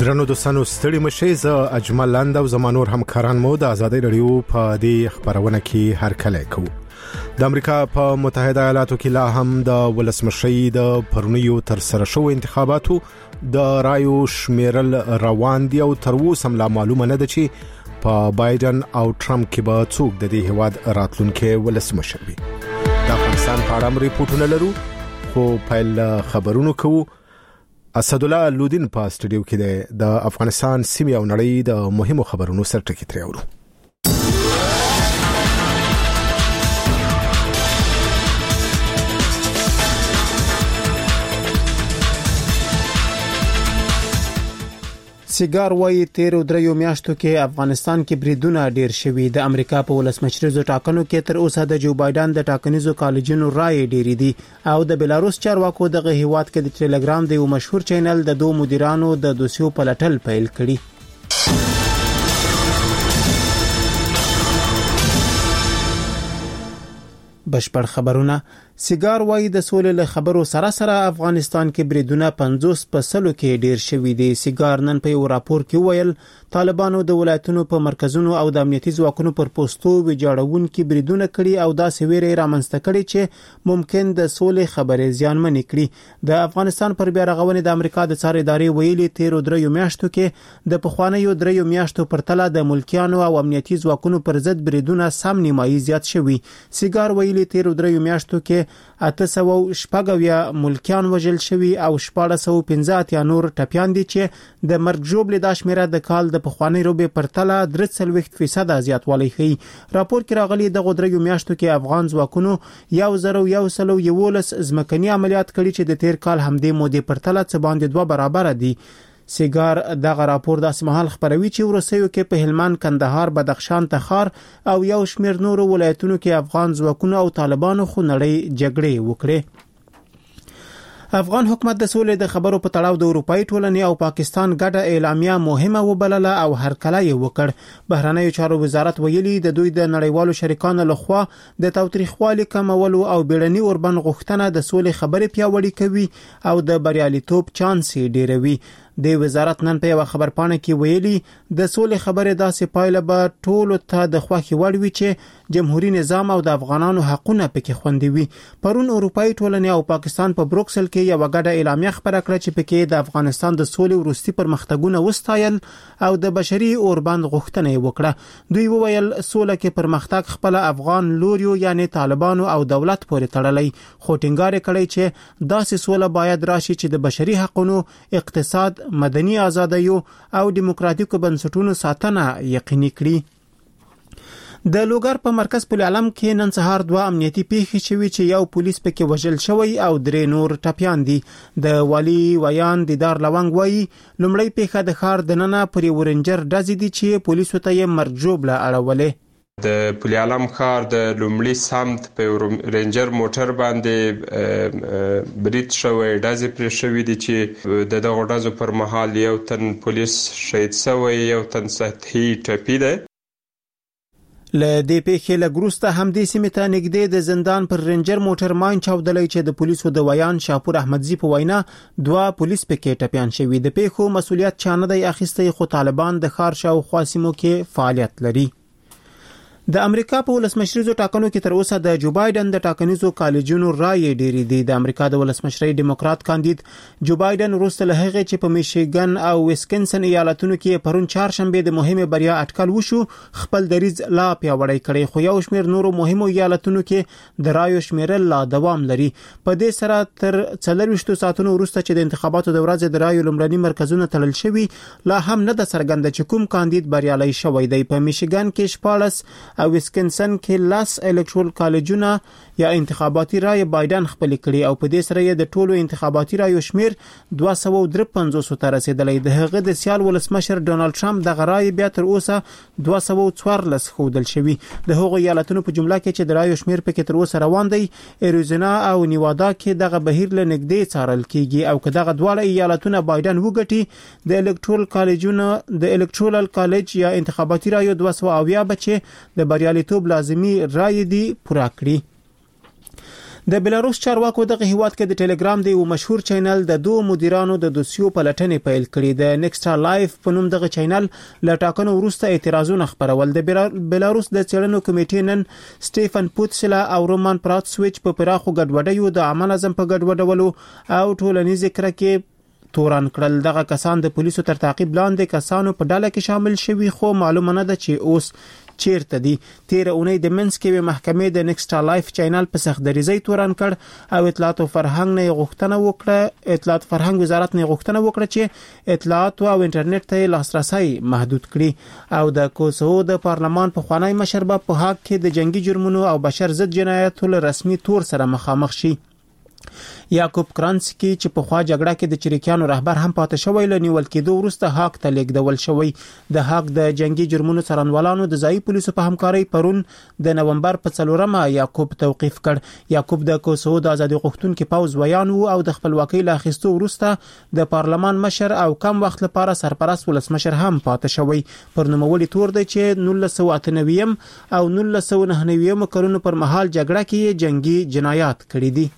درنو دوستانو ستړي مشئ زه اجمل لاند او زمانور همکاران مو د ازادي رادیو په دې خبرونه کې هر کله کوو. د امریکا په متحده ایالاتو کې لا هم د ولسمشي د پرونیو تر سره شو انتخاباتو د رایو شمیرل روان دي او تر اوسه لا معلومه نه ده چې په بایدن او ټرمپ کې به څوک د دې هواد راتلونکي ولسمشر وي. د افغانستان په اړه ریپورتونه لرو خو په خبرونو کوو. اسد الله لودین په استودیو کې د افغانستان سیمه او نړۍ د مهمو خبرونو سرټکی ترې اورو. سیګار وایي تیر دریو میاشتو کې افغانستان کې بریدونه ډیر شوي. د امریکا په ولسمشریزو ټاکنو کې تر اوسه د جو بایدن د ټاکنیزو کالجونو رائے ډیر دي او د بلاروس چارواکو دغه هیواد کې د ټلګرام د یو مشهور چینل د دوه مدیرانو د دوسیو پلټل پیل کړي. بشپړ خبرونه. سیګار وایي د سولې له خبرو سره سره افغانستان کې بریدونه 50% کې ډیر شوي دي. سیګار نن په یو راپور کې ویل طالبانو د ولایتونو په مرکزونو او د امنیتي ځواکونو پر پوسټو ویجاړون کې بریدونه کړي او دا سویره رامنځته کړي چې ممکن د سولې خبرې زیانمن کړي. د افغانستان پر بیا رغونې د امریکا د څار ادارې ویلي تیر دریو میاشتو کې د پخوانیو دریو میاشتو پر تله د ملکیانو او امنیتي ځواکونو پر ضد بریدونه سم نیمایي زیات شوي. سیګار ویلي تیر دریو میاشتو کې 800 ملکیان وژل شوي او 1415 نور ټپيان دي چې د مرګ جوړ د شمیره د کال د پخوانی روبې پر تله 3% زیاتوالی ښیي. راپور کې راغلي د غدریو میاشتو کې افغان ځواکونو 1111 ځمکني عملیات کړي چې د تیر کال همدې مودې پر تله څه باندې 2 برابر دي. سیګار دغه راپور د اسمحال خبروي چې ورسېو کې په هلمند، کندهار، بدخشان، تخار او یو شمیر نورو ولایتونو کې افغان ځواکونو او طالبانو خو نړۍ جګړې وکړې. افغان حکومت د سولې د خبرو په تړاو د اروپאי ټولنې او پاکستان ګډه اعلامیه مهمه وبلله او هرکلی وکړ. بهرنیو چارو وزارت ویلي د دوی د نړیوالو شریکانو لخوا د تاوتریخوالي کمولو او بیړني اوربند غوښتنه د سولې خبرې پیاوړې کوي او د بریالیتوب چانس ډیروي. د وزارت نن په یو خبرپاڼه کې ویلي د سولې خبرې داسې پایله به ټولو ته د خوښي وړ وي چې جمهوریت نظام او د افغانانو حقونه پکې خوندي وي. پرون اروپאי ټولنې او پاکستان په بروکسل کې یو غډه اعلامیه خبره کړه چې پکې د افغانستان د سولې وروستي پرمختګونه وستایل او د بشري اوربند غوښتنه وکړه. دوی وویل سوله کې پرمختګ خپل افغان لوريو یعنی طالبانو او دولت پورې تړلی، خو ټینګار کړي چې داسې سوله باید راشي چې د بشري حقوقو، اقتصاد، مدني ازادیو او دیموکراتیکو بنسټونو ساتنه یقیني کړي. د لوګر په مرکز پل علم کې نن سهار 2 امنیتي پیښې شوي چې یو پولیس پکې وژل شوی او 3 نور ټپيان دي. د والی ویان دیدار لونګ وایي لومړی پیښه د ښار د ننه پر ورنجر ډزې دي چې پولیسو ته یې مرګ جوړ اړولې. د پل علم ښار د لومړي سمت په رینجر موټر باندې برید شوی، ډزې پرې شوي دي چې د دغه ډزو پر مهال یو تن پولیس شهید شوی، یو تن سطحي ټپي دی. له دې پیښې لګروسته هم د سیمې ته نږدې د زندان پر رینجر موټر ماین چاودلې چې د پولیسو د ویان شاپور احمدزي په وینا 2 پولیس پکې ټپيان شوي. د پیښو مسولیت چانه دی اخیسته، خو طالبان د ښار شاوخوا سیمو کې فعالیت لري. د امریکا په ولسمشریزو ټاکنو کې تر اوسه د جو بایدن د ټاکنیزو کالجونو رائے ډېری دي. د امریکا د ولسمشري ډیموکرات کاندید جو بایدن وروسته له هغه چې په میشیګن او ویسکنسن ایالتونو کې پرون چهارشنبه د مهمه بریا اټکل وشو خپل دریځ لا پیاوړی کړي، خو یو شمیر نورو مهمو ایالتونو کې د رایو شمیرل لا دوام لري. په دې سره تر 24 ساعتونو وروسته چې د انتخاباتو د ورځې د رایو لومړني مرکزونه تړل شوي لا هم نه د څرګنده چې کوم کاندید بریالي شوی دی. په میشیګن کې 14 او ویسکنسن کې لاس الکترال کالجونه یا انتخاباتي رای بایدن خپل کړي او په دې سره یې د ټولو انتخاباتي رایو شمیر 253 ته رسیدلی. د هغه د سیال ولسمشر ډونالد ټرمپ د رای بیا تر اوسه 214 خودل شوی. د هغو ایالتونو په جمله کې چې د رایو شمیر پکې تر اوسه روان دی، اریزونا او نیوادا کې دغه بهیر له نږدې څارل کیږي او که دغه دواړه ایالتونه بایدن وګټي د الکترال کالجونه د الکترال کالج یا انتخاباتي رایو 270 بچي د بریالیتوب لازمی رای دی پورا کړی. د بلاروس چارواکو دغه هیواد کې د ټلګرام د یو مشهور چینل د دوه مدیرانو د دوسیو پلټنې پیل کړې. د نیکسټا لایف په نوم دغه چینل له ټاکنو وروسته اعتراضونه خپرول. د بلاروس د څېړنو کمیټې نن سټيفن پوتسلا او رومان پراتسویچ په پراخو ګډوډیو د عامه نظم په ګډوډولو او ټولنیز کرکې توران کړل. دغه کسان د پولیسو تر تعقیب لاندې کسانو په ډله کې شامل شوي، خو معلومه نه ده چې اوس چیرته دي. تیر اونۍ د منسک محکمې د نیکسټا لایف چینل په سختدریزۍ توران کړ او اطلاعات او فرهنګ نه غوښتنه وکړه. اطلاعات فرهنګ وزارت نه غوښتنه وکړه چې اطلاعات او انټرنیټ ته لاسرسي محدود کړي. او د کوسوو د پارلمان په خوانی مشر په حق کې د جنگي جرمونو او بشر ضد جنایاتو له رسمي تور سره مخامخ شي. یاکوب کرانسکی چې په خوا جګړه کې د چریکیانو رهبر هم پاتې شوی، له نیول کېدو وروسته هاک ته لیږدول شوی. د هاک د جنگي جرمونو څارنوالانو د ځایي پولیسو په همکارۍ پرون د نومبر په 4مه یاکوب توقیف کړ. یاکوب د کوسوو د ازادي غوښتونکو پوز ویان وو او د خپلواکۍ له اخیستو وروسته د پارلمان مشر او کم وخت لپاره سرپرست ولسمشر هم پاتې شوی. پر نوموړي تور دی چې 1998 او 1999 کلونو پر مهال جګړه کې جنگي جنایات کړي دي.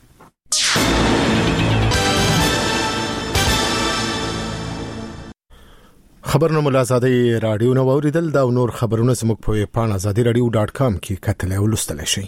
خبرونه آزادي رادیو نو اوریدل دا نور خبرونه زموږ په پان azadiradio.com کې کتل او لوستل شي.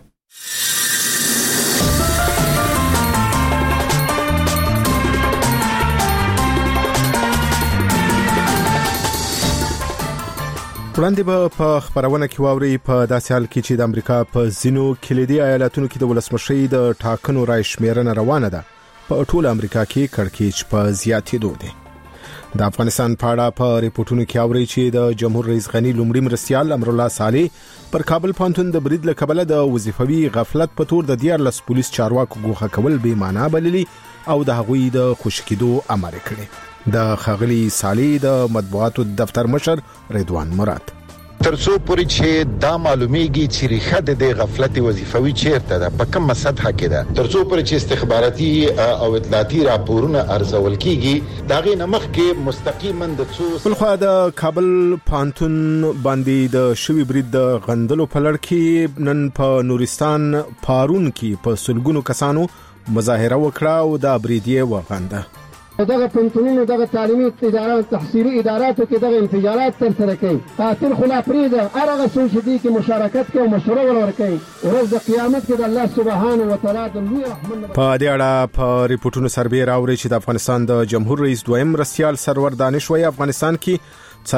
وړاندې به په خبرونه کې واوري په داسې حال کې چې د امریکا په ځینو کلیدي ایالتونو کې د ولسمشي د ټاکنو رای شمیرنه روانه ده. په ټول امریکا کې کړکېچ په زیاتېدو دی. د افغانستان په اړه په ریپورتونو کې اوري چې د جمهور رئیس غنی لومړی مرستیال امرالله صالح پر کابل پانتون د برید لکبله د وظیفوي غفلت په تور د 14 پولیس چارواکو ګوښه کول بې معنا بللي او د هغوی د خوشکېدو امر کړی. د خغلی صالح د مطبوعاتو دفتر مشر رضوان مراد ترڅو پوری چې دا معلومیږي چې ریښه د غفلت وظیفوي چیرته ده، په کومه سطح کې ده، ترڅو پوری چې استخباراتي او اطلاعاتي راپورونه ارزول کیږي، دا غي نمخ کې مستقیما د څو بلخوا د کابل پانتون باندې د شوی برید د غندلو په لړ کې نن په نورستان پارون کې په سلګونو کسانو مظاهره وکړه او دا برید یې وغنده. دغه پنځونو دغه تعلیمي ادارات تحصیلي اداراتو کې دغه انفجارات تر سره کوي. قاتل خلا پریده هرغه څوک چې کې مشارکت کوي او مشوره ورکوي، ورځ د قیامت کې د الله سبحانه و تعالی د لوی رحمت په دې اړه په ریپورتونو سربېره راوړي چې د افغانستان د جمهور رئیس دویم مرستیال سرور دانش وایي افغانستان کې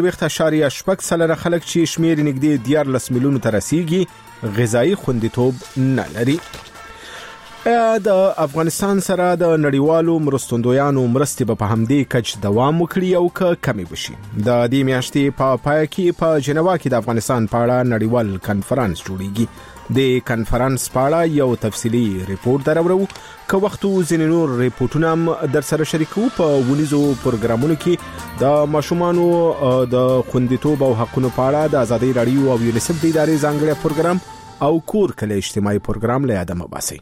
4.8 خلک چې شمیر نږدې 14 میلیون ته رسیدي غذایی خوندیتوب نه لري. د افغانستان سره د نړیوالو مرستندویانو مرستې په همدې کچ دوام وکړي او کمی بشي. د دې میاشتې په پای کې په جنیوا کې د افغانستان په اړه نړیوال کانفرنس جوړیږي. د کانفرنس په اړه یو تفصیلی ریپورت درورو که وختو ځینې نور ریپورتونه هم در سره شریکو. په ونیزو پروګرامونو کې د ماشومانو د خوندیتوب او حقوقو په اړه د آزادي رادیو او یونیسف د ادارې ځانګړي پروګرام او کور کله اجتماعي پروګرام له یاده مباسي.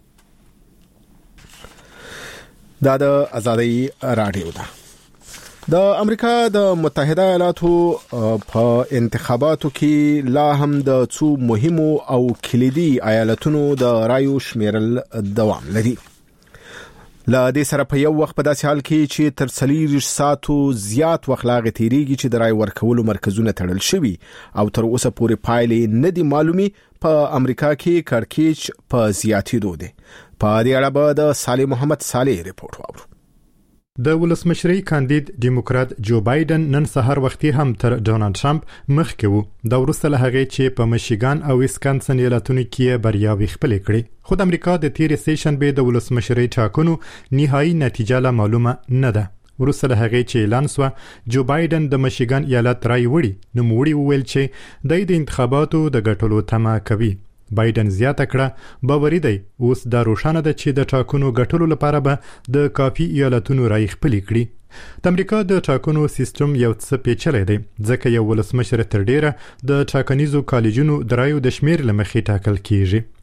دا د آزادي رادیو ده. د امریکا د متحده ایالاتو په انتخاباتو کې لا هم د څو مهمو او کلیدي ایالتونو د رایو شمیرل دوام لري. لا دې سره په یو وخت په داسې حال کې چې تر 40 ساعتو زیات وخت لاغې تیریږي چې د رای ورکولو مرکزونه تړل شوي او تر اوسه پورې پایلې نه دي معلومي. په امریکا کې کړکېچ په زیاتېدو دی. په دې اړه به د صالح محمد صالح ریپورت واورو. د ولسمشري کاندید دیموکرات جو بایدن نن سهار وختي هم تر ډونالد ټرمپ مخکې وو. دا وروسته له هغې چې په میشیګان او ویسکانسن ایالتونو کې بریاوې خپلې کړې. خو د امریکا د تیرې سیشنبې د ولسمشري ټاکنو نهایي نتیجه لا معلومه نه ده. وروسته له هغې چې اعلان شو جو بایدن د میشیګان ایالت رای وړي، نوموړي وویل چې د انتخاباتو د ګټلو تمه کوي. بایدن زیاته کړه باوري دی اوس دا روښانه ده چې د ټاکنو ګټلو لپاره به د کافي ایالتونو رای خپلې کړي. د امریکا د ټاکنو سیستم یو څه پیچلی دی ځکه یو ولسمشر تر ډیره د ټاکنیزو کالجونو د رایو د شمیر له مخې ټاکل کیږي.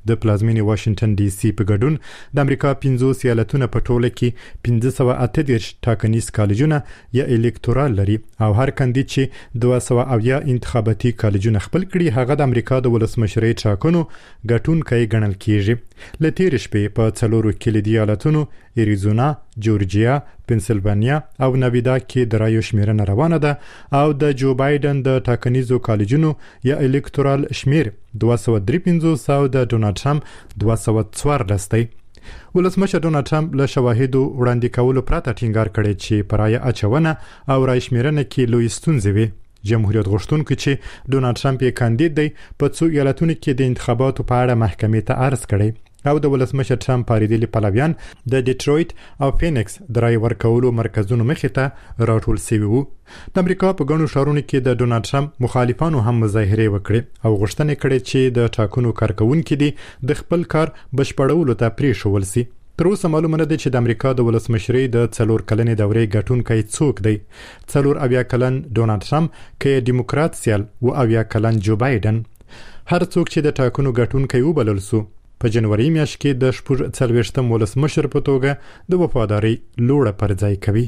د پلازمینې واشنگټن ډي سي په ګډون د امریکا 50 ایالتونو په ټوله کې 1538 ټاکنیز کالجونه یا الکتورال لري او هر کاندید چې 270 انتخاباتي کالجونه خپل کړي هغه د امریکا د ولسمشرۍ ټاکنو ګټونکی ګڼل کیږي. لتیر شپې په څلورو کلیدي ایالتونو اریزونا، جورجیا، پنسلوانیا او نویدا کې د رایو شمیرنه روانه ده او د جو بایدن د ټاکنیزو کالجونو یا الکتورال شمیر 253 او د ډونالد ټرمپ 214 دی. ولسمشر ډونالد ټرمپ له شواهدو وړاندې کولو پرته ټینګار کړی چې پر رایه اچونه او رای شمیرنه کې لوی ستونزې وي. جمهوریت غوښتونکو چې ډونالد ټرمپ یې کاندید دی په څو ایالتونو کې د انتخاباتو په اړه محکمې ته عرض کړی او د ولسمشر ټرمپ پاریدلي پلویان د ډیټرویت او فینکس د رای ورکولو مرکزونو مخې ته راټول شوي وو. د امریکا په ګڼو ښارونو کې د ډونالد ټرمپ مخالفانو هم مظاهرې وکړې او غوښتنې کړې چې د ټاکنو کارکونکي دي د خپل کار بشپړولو ته پریښول شي. تر اوسه معلومه نه ده چې د امریکا د ولسمشرۍ د 4 کلنې دورې ګټونکی څوک دی. 4 کلن ډونالد ټرمپ کې ډیموکرات سیال او 8 کلن جو بایدن. هر څوک چې د ټاکنو ګټونکی وبلل سو په جنوري میاشت کې د 40 ولسمشر په توګه د وفادارۍ لوړه پرځای کوي.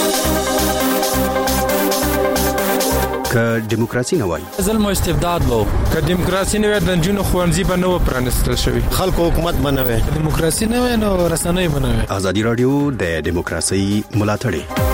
که دیموکراسي نه وای ظلم او استبداد وو، که دیموکراسي نه وای د جنونو خوانزي په نو پرانستل شوی، خلکو حکومت بنوي، دیموکراسي نه وای نو رسنۍ بنوي. ازادي رادیو د دیموکراسي ملاتړ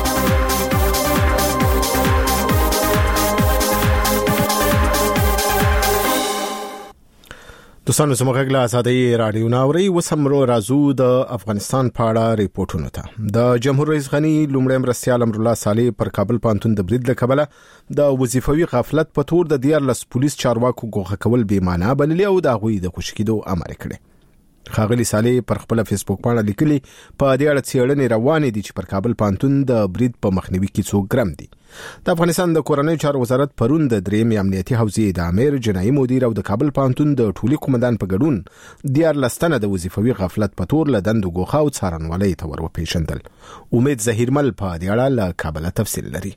دوستانو زموږ له ازادي رادیو ناوري وسمرو رازو د افغانستان په اړه ریپورتونه ته. د جمهور رئیس غنی لومړی مرستیال امر الله صالح پر کابل پانتون د برید له کبله د وظیفوي غفلت په تور د 14 پولیس چارواکو ګوښه کول بې معنا بللي او د غوي د خوشکیدو امر کړی. خاغلی صالح پر خپل فیسبوک باندې لیکلي په دې اړه څېړنې روانې دي چې پر کابل پانتون د برید په مخنیوي کې څو ګرام دي. د افغانستان د کورنۍ چارو وزارت پرون د دریم امنیتي حوزې د امیر جنایي مدیر او د کابل پانتون د ټولي قومندان په ګډون 14 تنه د وظیفوي غفلت په تور له دندو ګوښه او څارنوالۍ ته ورپېژندل. امید ظهیرمل په دې اړه له کابل تفصیل لري.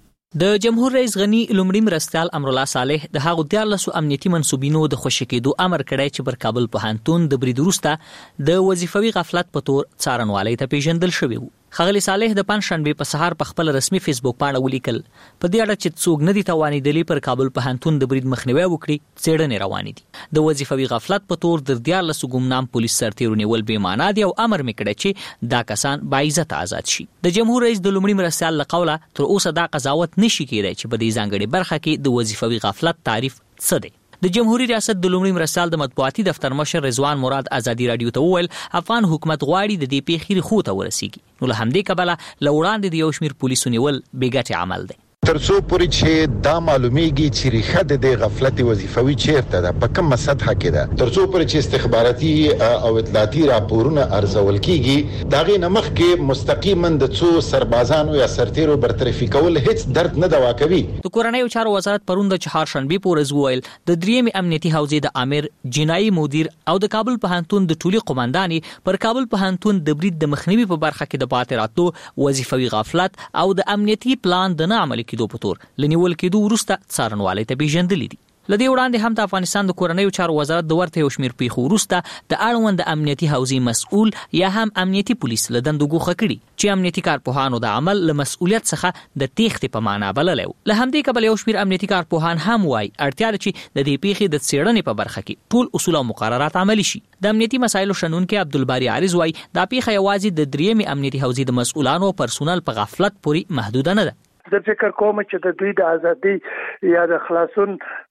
د جمهور رئیس غنی لومړی مرستیال امر الله صالح د هغو 14 امنیتي منسوبینو د خوشکېدو امر کړی چې پر کابل پوهنتون د برید وروسته د وظیفوي غفلت په تور څارنوالۍ ته پیژندل شوی وو. خغلی صالح د پنځشنبه په سهار په خپل رسمي فیسبوک باندې ولیکل په دې اړه چې څوک نه دي توانیدلی پر کابل پوهنتون د برید مخنیوي وکړي، څېړنې روانې دي. د وظیفوي غفلت په تور د 14 ګمنام پولیس سرتیرو نیول بې معنا دي او امر میکړي چې دا کسان باعزت آزاد شي. د جمهور رئیس د لومړي مرستیال لقوله تر اوسه دا قضاوت نشي کېدای چې په دې ځانګړي برخه کې د وظیفوي غفلت تعریف څه دی. د جمهوریت ریاست د لومړي مرستیال د مطبوعاتي دفتر مشر رضوان مراد ازادي رادیو ته وویل افغان حکومت غواړي د دې پیښې خو ته ورسیږي. نو له همدې کبله لوړاندې د یو شمیر پولیسو نیول بیګټ عمل دی. ترڅو پوری چې دا معلومیږي چې ریښه د غفلت وظیفوي چیرته ده، په کومه سطح کې ده، ترڅو پوری چې استخباراتي او اطلاعاتي راپورونه ارزول کیږي، داغه نمخ کې مستقیما د څو سربازانو یا سرتیرو برطرفي کول هیڅ درد نه دوا کوي. د کورنۍ چارو وزارت پرون د چهارشنبه پورز وویل د دریم امنیتي حوزې د امیر جنایي مدیر او د کابل پوهنتون د ټولي قومنداني پر کابل پوهنتون د برید د مخنیوي په برخه کې د پاتې راتلو وظیفوي غفلت او د امنیتي پلان د نه عملي کېدو په تور لنیول کېدو وروسته څارنوالۍ ته پیژندلې دي. لدې وړاندې هم د افغانستان د کورنۍ چارو وزارت د ورته یو شمیر پیښو وروسته د اړوند امنیتي حوزې مسؤل یا هم امنیتي پولیس له دندو ګوښه کړي چې امنیتي کارپوهانو د عمل له مسؤلیت څخه د تېښتې په معنا بللی و. له همدې کبله یو شمیر امنیتي کارپوهان هم وایي اړتیا ده چې د دې پیښې د څېړنې په برخه کې ټول اصول او مقررات عملي شي. د امنیتي مسایلو شنونکي عبدالباری عارض وایي دا پیښه یوازې د دریم امنیتي حوزې د مسؤلانو او پرسونل په غفلت پورې محدوده نه ده. زه فکر کوم چې د دوی د ازادي یا د خلاصون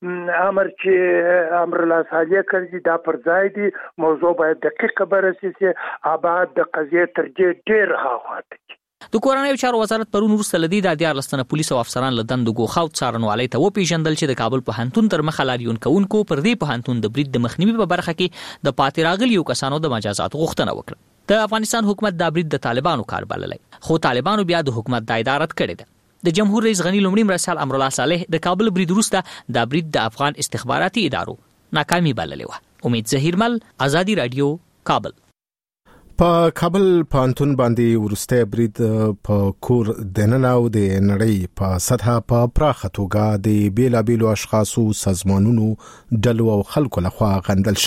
امر چې امر الله صالح کړی دا پر ځای دی. موضوع باید دقیق بررسي شي. ابعاد د قضیه ترجیح ډیر هاخواته. د کورنۍ چارو وزارت پرون وروسته لدی د 14 تنه پولیس او افسران له دندو ګوښه او څارنوالۍ ته وپیژندل چې د کابل پوهنتون تر مخه لاریون کوونکو پر دې پوهنتون د برید د مخنیوي په برخه کې د پاتې راغلیو کسانو د مجازات غوښتنه وکړه. د افغانستان حکومت دا برید د طالبانو کار بللی، خو طالبانو بیا د حکومت د ادارت کړی ده. د جمهور رئیس غنی لومړي مرستیال امر الله صالح د کابل برید وروسته دا برید د افغان استخباراتي ادارو ناکامي بللې و. امید ظهیرمل، ازادي رادیو، کابل. په کابل پانتون باندې ورسته برید په کور دننه او د نړۍ په سطح په پراخه توګه د بیلابیلو اشخاصو، سازمانونو، ډلو او خلکو لخوا غندل شوی.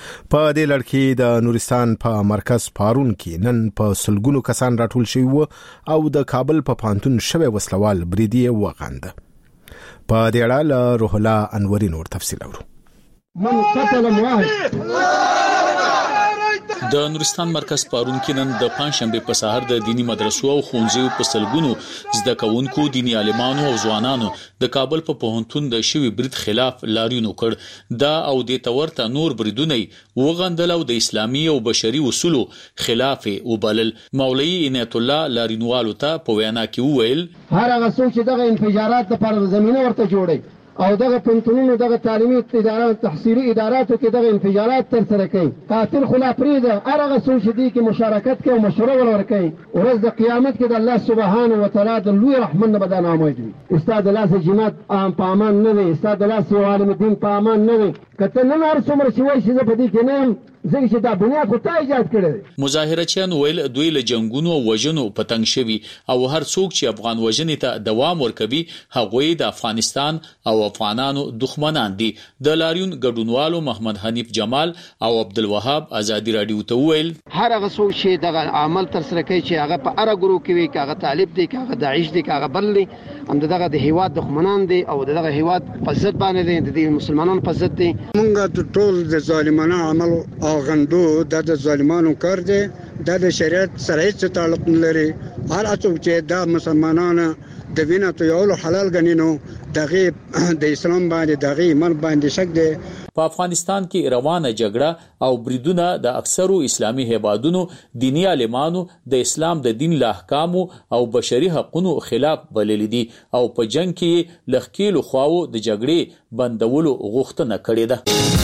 په دې لړ کې د نورستان په مرکز پارون کې نن په سلګونو کسان راټول شوي وو او د کابل په پانتون شوی وسلوال بریدي وغانده. په دې اړه له روح الله انوري نور تفصیل اورو. من قتل مواهب د نورستان مرکز پارون کې نن د پنځشنبه په سحر د دینی مدرسو او ښوونځیو په سلګونو زده کوونکو دینی عالمانو او ځوانانو د کابل په پوهنتون د شوی برید خلاف لاریون وکړ. دا او د تورته نور بریدونه وغندل او د اسلامي او بشري اصولو خلاف وبلل. مولوی عنایت الله لارینوالو ته په وینا کې وویل هر هغه څوک چې دغه انفجارات لپاره زمينه ورته جوړي او دغه پنتونونو دغه تعلیمي ادارات تحصیلي اداراتو کې دغه انفجارات تر سره کوي قاتل خلا پریده هغه څوک چې دې کې مشارکت کوي او مشوره ورکوي ورځ د قیامت کې د الله سبحانه و تعالی د لوی رحمت نه بدانه امید وي. استاد لاس جماعت په امان نه وي، استاد لاس عالم دین په امان نه وي. کته نن هر څومره چې وایي چې په دې کې نه زه چې دا بنیاد خو تا ایجاد کړی. مظاهرچیان ویل دوی له جنگونو او وژنو پتنګ شوي او هر څوک چې افغان وژنې ته دوام ورکوي هغه د افغانستان او افغانانو دښمنان دي. د لاریون ګډونوالو محمد حنیف جمال او عبدالوهاب ازادي رادیو ته ویل هر هغه څوک چې دغه عمل تر سره کوي چې هغه په اره ګرو کې وي، هغه طالب دي، هغه داعش دي، هغه بل دي، هم دغه د هیواد دښمنان دي او دغه هیواد په ضد باندې دي، د مسلمانانو په ضد دي. مونږ ټول د ظالمانه عمل او غندو د ظالمانو کار دی، د شریعت سره هیڅ تعلق نه لري. هر څوک چې د مسلمانانو د وینې تویولو حلال غنینو دغه د اسلام باندې دغه ایمان باندې شک دی. په افغانستان کې روانه جګړه او بریدونه د اکثرو اسلامي هیوادونو دینی عالمانو د اسلام د دین له احکامو او بشري حقوقو خلاف بلل دي او په جنگ کې لخکېلو خواو د جګړې بندولو غوښتنه کړې ده.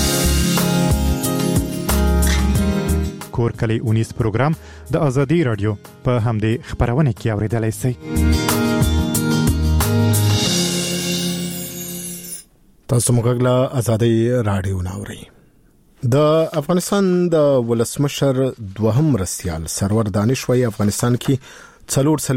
کور کلی 19 پروګرام د ازادي رادیو په همدې خبرونه کې اوریدلای شئ. تاسو موږ له ازادي رادیو ناوړئ. د افغانستان د ولسمشر دوهم مرستیال سرور دانش وایي افغانستان کې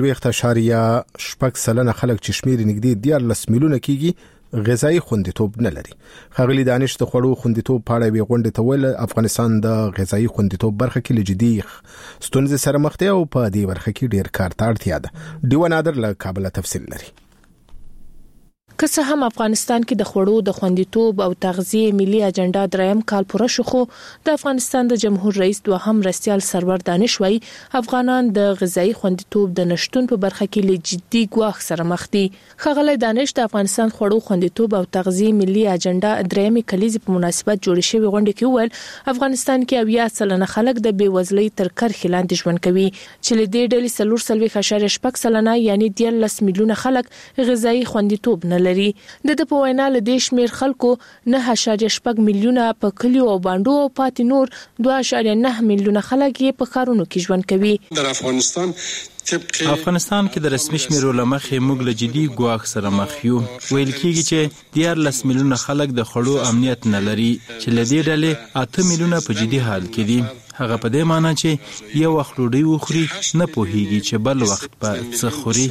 4.8% خلک چې شمیر نږدې 14 میلیونه کېږي غذایی خوندیتوب نه لري. خغلی دانش د خوړو خوندیتوب په اړه ویغونډه ته ویل افغانستان د غذایی خوندیتوب برخه کې لجدي ستونزې سره مخ دی او په دې برخه کې ډیر کار ته اړتیا ده. دیوان نادر له کابل تفصیل لري. که څه هم افغانستان کې د خوړو د خوندیتوب او تغذیه ملي اجنډا دریم کال پوره شو، خو د افغانستان د جمهور رئیس دوهم مرستیال سرور دانش وایي افغانان د غذایی خوندیتوب د نشټون په برخه کې له جدي ګواښ سره مخ دي. خغلی دانش د افغانستان خوړو خوندیتوب او تغذیه ملي اجنډا دریم کلیزې په مناسبت جوړ شوی غونډه کې ویل افغانستان کې 80% خلک د بیوزلۍ تر کرښې لاندې ژوند کوي چې له دې ډلې 4.6% یعنی 14 میلیونه خلک غذایی خوندیتوب نه لري. د په وینا له دې شمیر خلکو 9.8 میلیونه په کلیو او باندو او پاتې نور 2.9 میلیونه خلک یې په ښارونو کې ژوند کوي. در افغانستان کې د رسمي شمیرو لمخې موږ له جدي ګواښ سره مخ یو. ویل کېږي چې 14 میلیونه خلک د خوړو امنیت نه لري چې له دې ډلې 8 میلیونه په جدي حال کې دي. هغه په دې معنی چې یو وخت ډوډۍ وخوري نه پوهیږي چې بل وخت په څه خوري.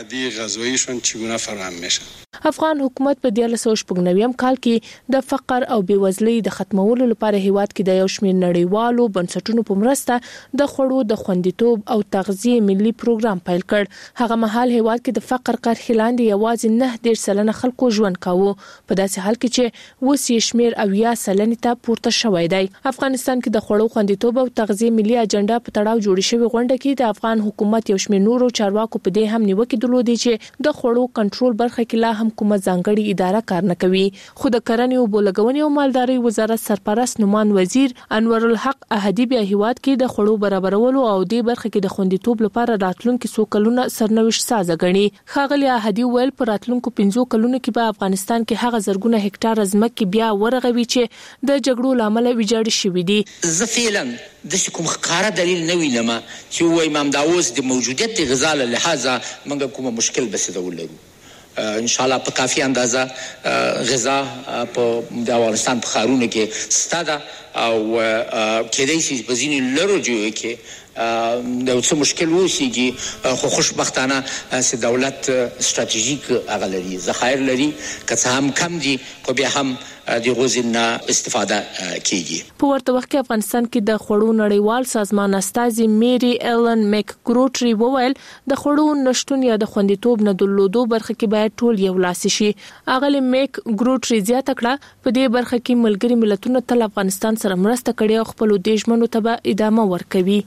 افغان حکومت په 1990 کال کې د فقر او بیوزلۍ د ختمولو لپاره هیواد کې د یو شمېر نړیوالو بنسټونو په مرسته د خوړو د خوندیتوب او تغذیه ملي پروګرام پیل کړ. هغه مهال هیواد کې د فقر کرښې لاندې یوازې 9% خلکو ژوند کاوه، په داسې حال کې چې اوس یې شمېر 80% ته پورته شوی دی. افغانستان کې د خوړو خوندیتوب او تغذیه ملي اجنډا په تړاو جوړ شوی غونډه کې د افغان حکومت یو شمېر نورو چارواکو په دې هم نیوکې درلودې چې د خوړو کنټرول برخه کې لا هم کومه ځانګړې اداره کار نه کوي. خو د کرنې او بولګونې او مالدارۍ وزارت سرپرست نومان وزیر انور الحق احدی بیا هیواد کې د خوړو برابرولو او د برخه کې د خوندیتوب لپاره راتلونکو څو کلونو سرنوشت سازه غني. خاغلی احدی ویل پر راتلونکو 15 کلونو کې په افغانستان کې هغه زرګونه هکټار ځمکه بیا ورغوي چې د جګړو لامل ویجاړ شوې دي. زه فعلا د کوم ښکارا دلیل نه وینم چې وای امام داوود د موجودیت غذا له لحاظه موږ کوم مشکل بسیده ولرو. ان شاء الله په کافي اندازه غذا په د افغانستان په ښارونو کې ستاده او کېدای شي په ځینې لرو جوړ کې د څه مشکل وشيږي، خو خوشبختانه چې دولت ستراتیژیک هغه لري، ذخایر لري، که څه هم کم دي خو بیا هم د غوزنا استفاده کیږي. په ورته وخت کې افغانستان کې د خوړو نړیوال سازمان استازي میری ایلن میک ګروټری وویل د خوړو نشټون یا د خوندیتوب نه درلودو برخه کې باید ټول یو لاس شي. اغلی میک ګروټری زیاته کړه په دې برخه کې ملګری ملتونو تل افغانستان سره مرسته کړې او خپل دیشمنو ته به ادامه ورکوي.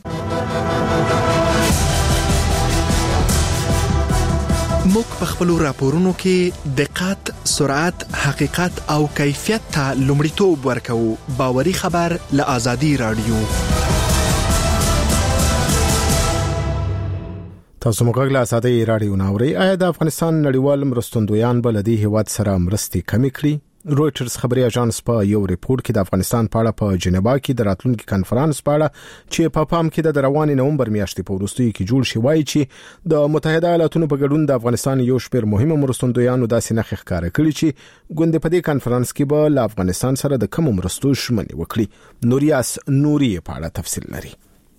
موږ په خپل راپورونو کې دقت، سرعت، حقیقت او کیفیت ته لومړیتوب ورکوو. باوري خبر له آزادي رادیو. تاسو موږ له آزادي رادیو ناوړي. آیا د افغانستان نړیوال مرستندویان بلدي هواد سره مرستې کمې کړي؟ رويټرز خبري اژانس په یو ریپورت کې د افغانستان په اړه په جنیوا کې د راتلونکي کانفرنس په اړه چې په پام کې د رواني نومبر میاشتې په وروستیو کې جوړ شي وایي چې د متحده ایالاتونو په ګډون د افغانستان یو شمېر مهمه مرستندویانو داسې نښې ښکاره کړي چې ګوندې په دې کانفرنس کې به له افغانستان سره د کوم مرستو ژمنې وکړي. نوریاس نوري په اړه تفصیل لري.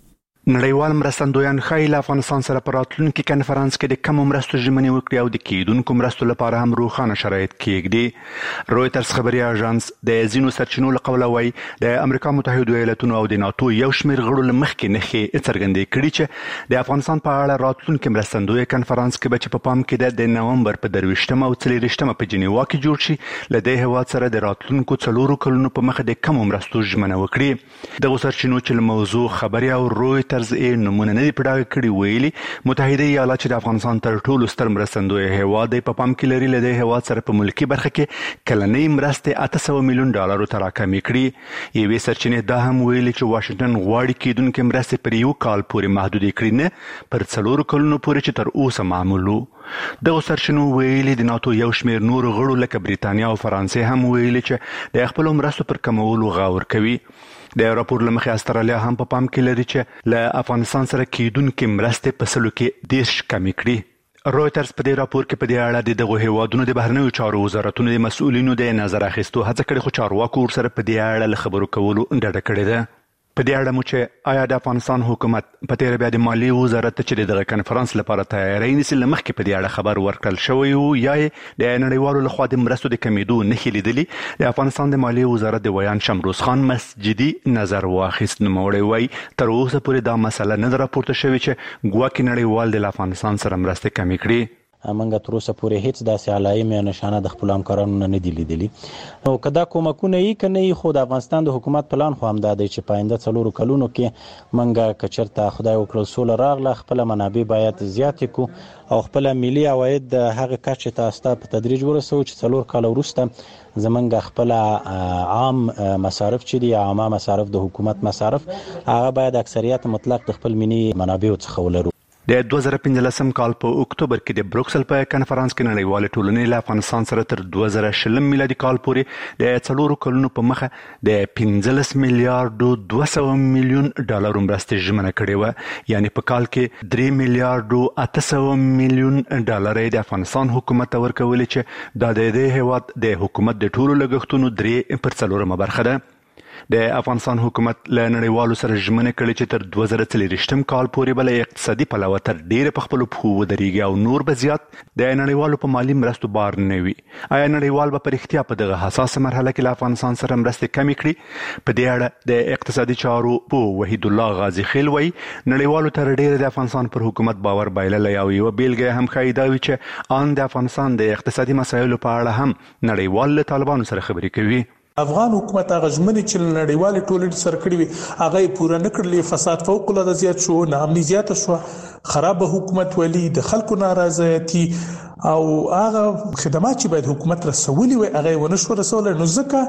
نړیوال مرستندویان ښایي له افغانستان سره په راتلونکي کانفرنس کې د کوم مرستو ژمنې وکړي او د کېدونکو مرستو لپاره هم روښانه شرایط کېږدي. رويټرز خبري اژانس د ځینو سرچینو له قوله وایي د امریکا متحده ایالاتونو او د ناتو یو شمېر غړو له مخکې نښې څرګندې کړي چې د افغانستان په اړه راتلونکي مرستندوی کانفرنس کې به چې په پام کې د نومبر په 23 او 24 په جنیوا کې جوړ شي له دې هیواد سره د راتلونکو 4 کلونو په مخ د کوم مرستو ژمنه وکړي. د سرچینو چې موضوع خبري او رويټرز نمونه نه دی پډاګه کړي ویلي متحده ایالات چې د افغانستان تر ټولو ستر مرستندوی هیواد په پام کې لري له دې هیواد سره په ملکی برخه کې کلنۍ مرستې $800 میلیون ته راکمې کړي. یوې سرچینې دا هم ویلي چې واشنگټن غواړي کېدونکې مرستې پر یو کال پورې محدودې کړي نه پر 4 کلونو پورې چې تر اوسه معمول وو. دغه سرچینو ویلي د ناتو یو شمېر نور غړو لکه بریتانیا او فرانسې هم ویلي چې د خپل مرستو پر کمولو غور کوي. د راپور لمخې استرالیا هم په پام کې لري چې له افغانستان سره کېدونکې مرستې په سلو کې 10 کمې کړي. رويټرز په دې راپور کې په دې اړه د دغه هیوادونو د بهرنیو چارو وزارتونو د مسؤلینو د نظر اخیستو هڅه کړې خو چارواکو ورسره په دې اړه له خبرو کولو ډډه کړې ده. په دې اړه مو چې آیا د افغانستان حکومت په تیر بیا د مالی وزارت چې دغه کانفرنس لپاره تیاری نیسي لمخکې په دې اړه خبر ورکړل شوی او یا د نړیوالو لخوا د مرستو د کمیدو نښې لیدلي. د افغانستان د مالی وزارت د ویان شمروز خان مسجدي نظر واخیست. نوموړی وایي تر اوسه پورې دا مسله نه راپورته شوې چې ګواکې نړیوال د افغانستان سره مرستې کمې کړي. منګه تر اوسه پورې هیڅ داسې علایمې یا نشانه د خپل همکارانو نه دي لیدلي. نو کدا کومکونه یې کنه خو د افغانستان د حکومت پلان خو هم دا دی چې پاینده 4 کلونو کې منګه کچرته خدای وکړل سول راغله خپل منابع باید زیات کو او خپل ملي عواید د هغه کچې ته استا په تدریج ورسو چې 4 کال وروسته زمونږ خپل عام مصارف چې دي عامه مصارف د حکومت مصارف هغه باید اکثریت مطلق د خپل ملي منابع څخه ولرو. د 2015 کال په اکتوبر کې د بروکسل په کانفرنس کې نړیوال ټولنې له افغانستان سره تر 2020 میلادي کال پورې د 4 کلونو په مخه د 15 میلیارډ 200 میلیون ډالر مرستې ژمنه کړې و. یعنی په کال کې 3 میلیارډ 800 میلیون ډالر د افغانستان حکومت ورکولې چې د دې هیواد د حکومت د ټولو لګښتونو 3% برخه ده. د افغانستان حکومت له نړیوالو سره ژمنه کړې چې تر 2024 کال پورې بل اقتصادي پلوه تر ډیره په خپل پخو ودرېږي او نور به زیات د نړیوالو په مالی مرستو بار نه وي. آیا نړیوال به پر اختیا په دغه حساسه مرحله کې له افغانستان سره مرستې کمې کړي؟ په دې اړه د اقتصادي چارو په وحید الله غازی خیل وایي نړیوالو تر ډیره د افغانستان پر حکومت باور بایللی او یو بیلګه هم ښایي دا وي چې ان د افغانستان د اقتصادي مسایلو په اړه هم نړیوال له طالبانو سره خبرې کوي. افغان حکومت هغه ژمنې چې نړیوالې ټولنې سره کړې وي هغه پوره نه کړلې. فساد فوق العاده زیات شو، ناامني زیاته شو، خراب حکومت ولي، د خلکو ناراضیتي او هغه خدمات چې باید حکومت رسولي وي هغه ونه شو رسول. نو ځکه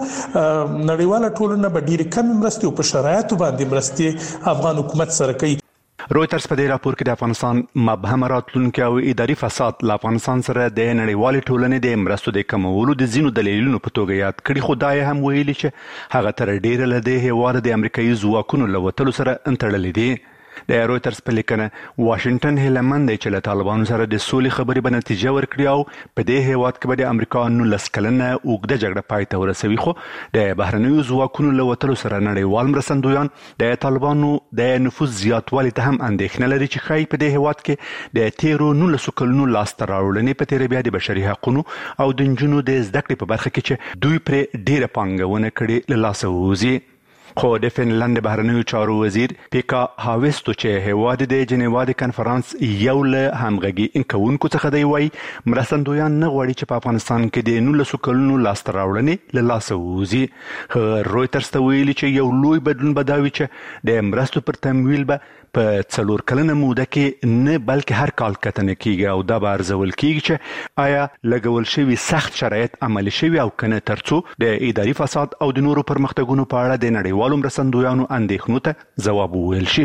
نړیواله ټولنه به ډېر کم مرستې او په شرایطو باندې مرستې افغان حکومت سره کوي. رويټرز په دې راپور کې د افغانستان مبهم راتلونکي او اداري فساد له افغانستان سره د نړیوالې ټولنې د مرستو د کمولو د ځینو دلیلونو په توګه یاد کړي. خو دا هم ویلي چې هغه تر ډیره له دې هیواد د امریکایي ځواکونو له وتلو سره تړلې دي. د رويټرز په لیکنه واشنگټن هیلمند دی چې له طالبانو سره د سولې خبرې به نتیجه ورکړي او په دې هیواد کې به د امریکا 19 کلنه اوږده جګړه پای ته ورسوي. خو د بهرنیو ځواکونو له وتلو سره نړیوال مرستندویان د طالبانو د نفوذ زیاتوالي ته هم اندېښنه لري چې ښایي په دې هیواد کې د تیرو 19 کلونو لاسته راوړنې په تیره بیا د بشري حقوقو او د نجونو د زده کړې په برخه کې چې دوی پرې ډېره پانګونه کړې له لاسه ووځي. خو د فنلند بهرنیو چارو وزیر پیکا هاویستو چې هیواد د جنیوا د کنفرانس یو له همغږي انکوونکو څخه دی وایي مرستندویان نه غواړي چې په افغانستان کې د 19 کلونو لاسته راوړنې له لاسه ووځي. رويټرز ته ویلي چې یو لوی بدلون به دا وي چې د مرستو پر تمویل به په 4 کلنه موده کې نه بلکې هر کال کتنه کیږي او دا به ارزول کیږي چې آیا لګول شوي سخت شرایط عملي شوي او کنه ترڅو د اداري فساد او د نورو پرمختګونو په اړه د نړیوالو مرستندویانو اندېښنو ته ځواب وویل شي.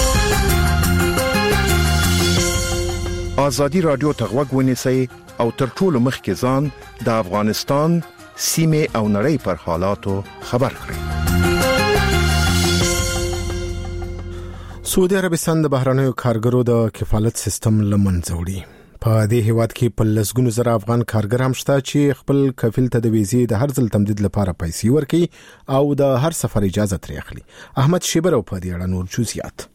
ازادي رادیو ته غوږ ونیسئ او تر ټولو مخکې ځان د افغانستان سیمې او نړۍ پر حالاتو خبر کړئ. سعودي عربستان د بهرنیو کارګرو د کفالت سیستم لمنځه وړي. په دې هیواد کې په لسګونو زره افغان کارګر هم شته چې خپل کفیل ته د ویزې د هر ځل تمدید لپاره پیسې ورکړي او د هر سفر اجازه ترې اخلي. احمد شیبر او په دې اړه نور جزئیات.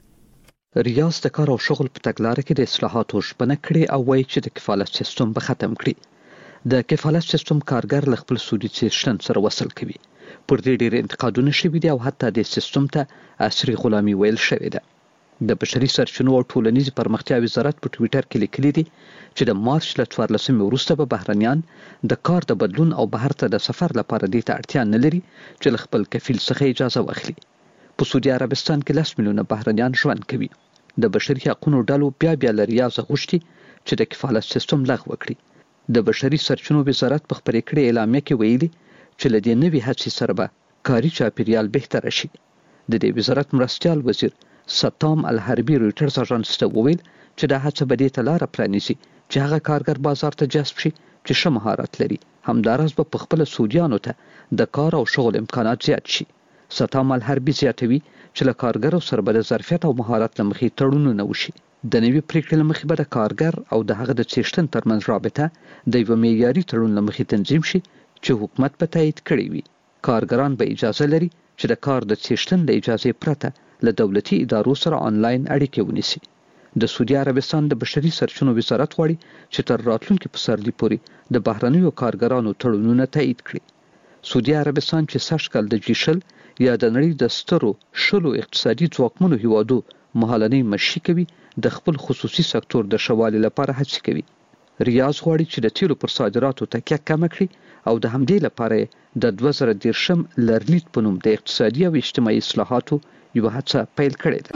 ریاض د کار او شغل په تګلارې کې د اصلاحاتو ژمنه کړې او وایي چې د کفالت سیستم به ختم کړي. د کفالت سیستم کارګر له خپل سودي څښتن سره وصل کوي. پر دې ډېر انتقادونه شوي دي او حتی د سیستم ته عصري غلامي ویل شوی ده. د بشري سرچینو او ټولنیز پرمختیا وزارت په ټوئیټر کې لیکلي دي چې د مارچ له 14 وروسته به بهرنیان د کار د بدلون او بهر ته د سفر لپاره دې ته اړتیا نه لري چې له خپل کفیل څخه اجازه واخلي. په سعودي عربستان کې 10 میلیونه بهرنیان ژوند کوي. د بشري حقوقو ډلو بیا له ریاض غوښتي چې د کفالت سیستم لغوه کړي. د بشري سرچینو وزارت په خپرې کړې اعلامیه کې ویلي چې له دې نوې هڅې سره به کاري چاپیریال بهتر شي. د دې وزارت مرستیال وزیر ستام الحربي رويټرز اژانس ته وویل چې دا هڅه به دې ته لاره پرانیزي چې هغه کارګر بازار ته جذب شي چې ښه مهارت لري. همداراز به په خپل سعودیانو ته د کار او شغل امکانات زیات شي. ستام الحربي زیاتوي چې له کارګرو سره به د ظرفیت او مهارت له مخې تړونونه وشي. د نوي پریکړې له مخې به د کارګر او د هغه د څښتن ترمنځ رابطه د یو معیاري تړون له مخې تنظیم شي چې حکومت په تایید کړی وي. کارګران به اجازه لري چې د کار د څښتن له اجازې پرته له دولتي ادارو سره آنلاین اړیکې ونیسي. د سعودي عربستان د بشري سرچینو وزارت غواړي چې تر راتلونکي پسرلي پورې د بهرنیو کارګرانو تړونونه تایید کړي. سعودي عربستان چې سږکال د جیشل یا د نړۍ د سترو شلو اقتصادي ځواکمنو هیوادو مهالنۍ مشي کوي د خپل خصوصي سکتور د شوالي لپاره هڅې کوي. ریاض غواړي چې د تیلو پر صادراتو تکیه کم کړي او د همدې لپاره د 2013 لرلید په نوم د اقتصادي او اجتماعي اصلاحاتو یو هڅه پیل کړې ده.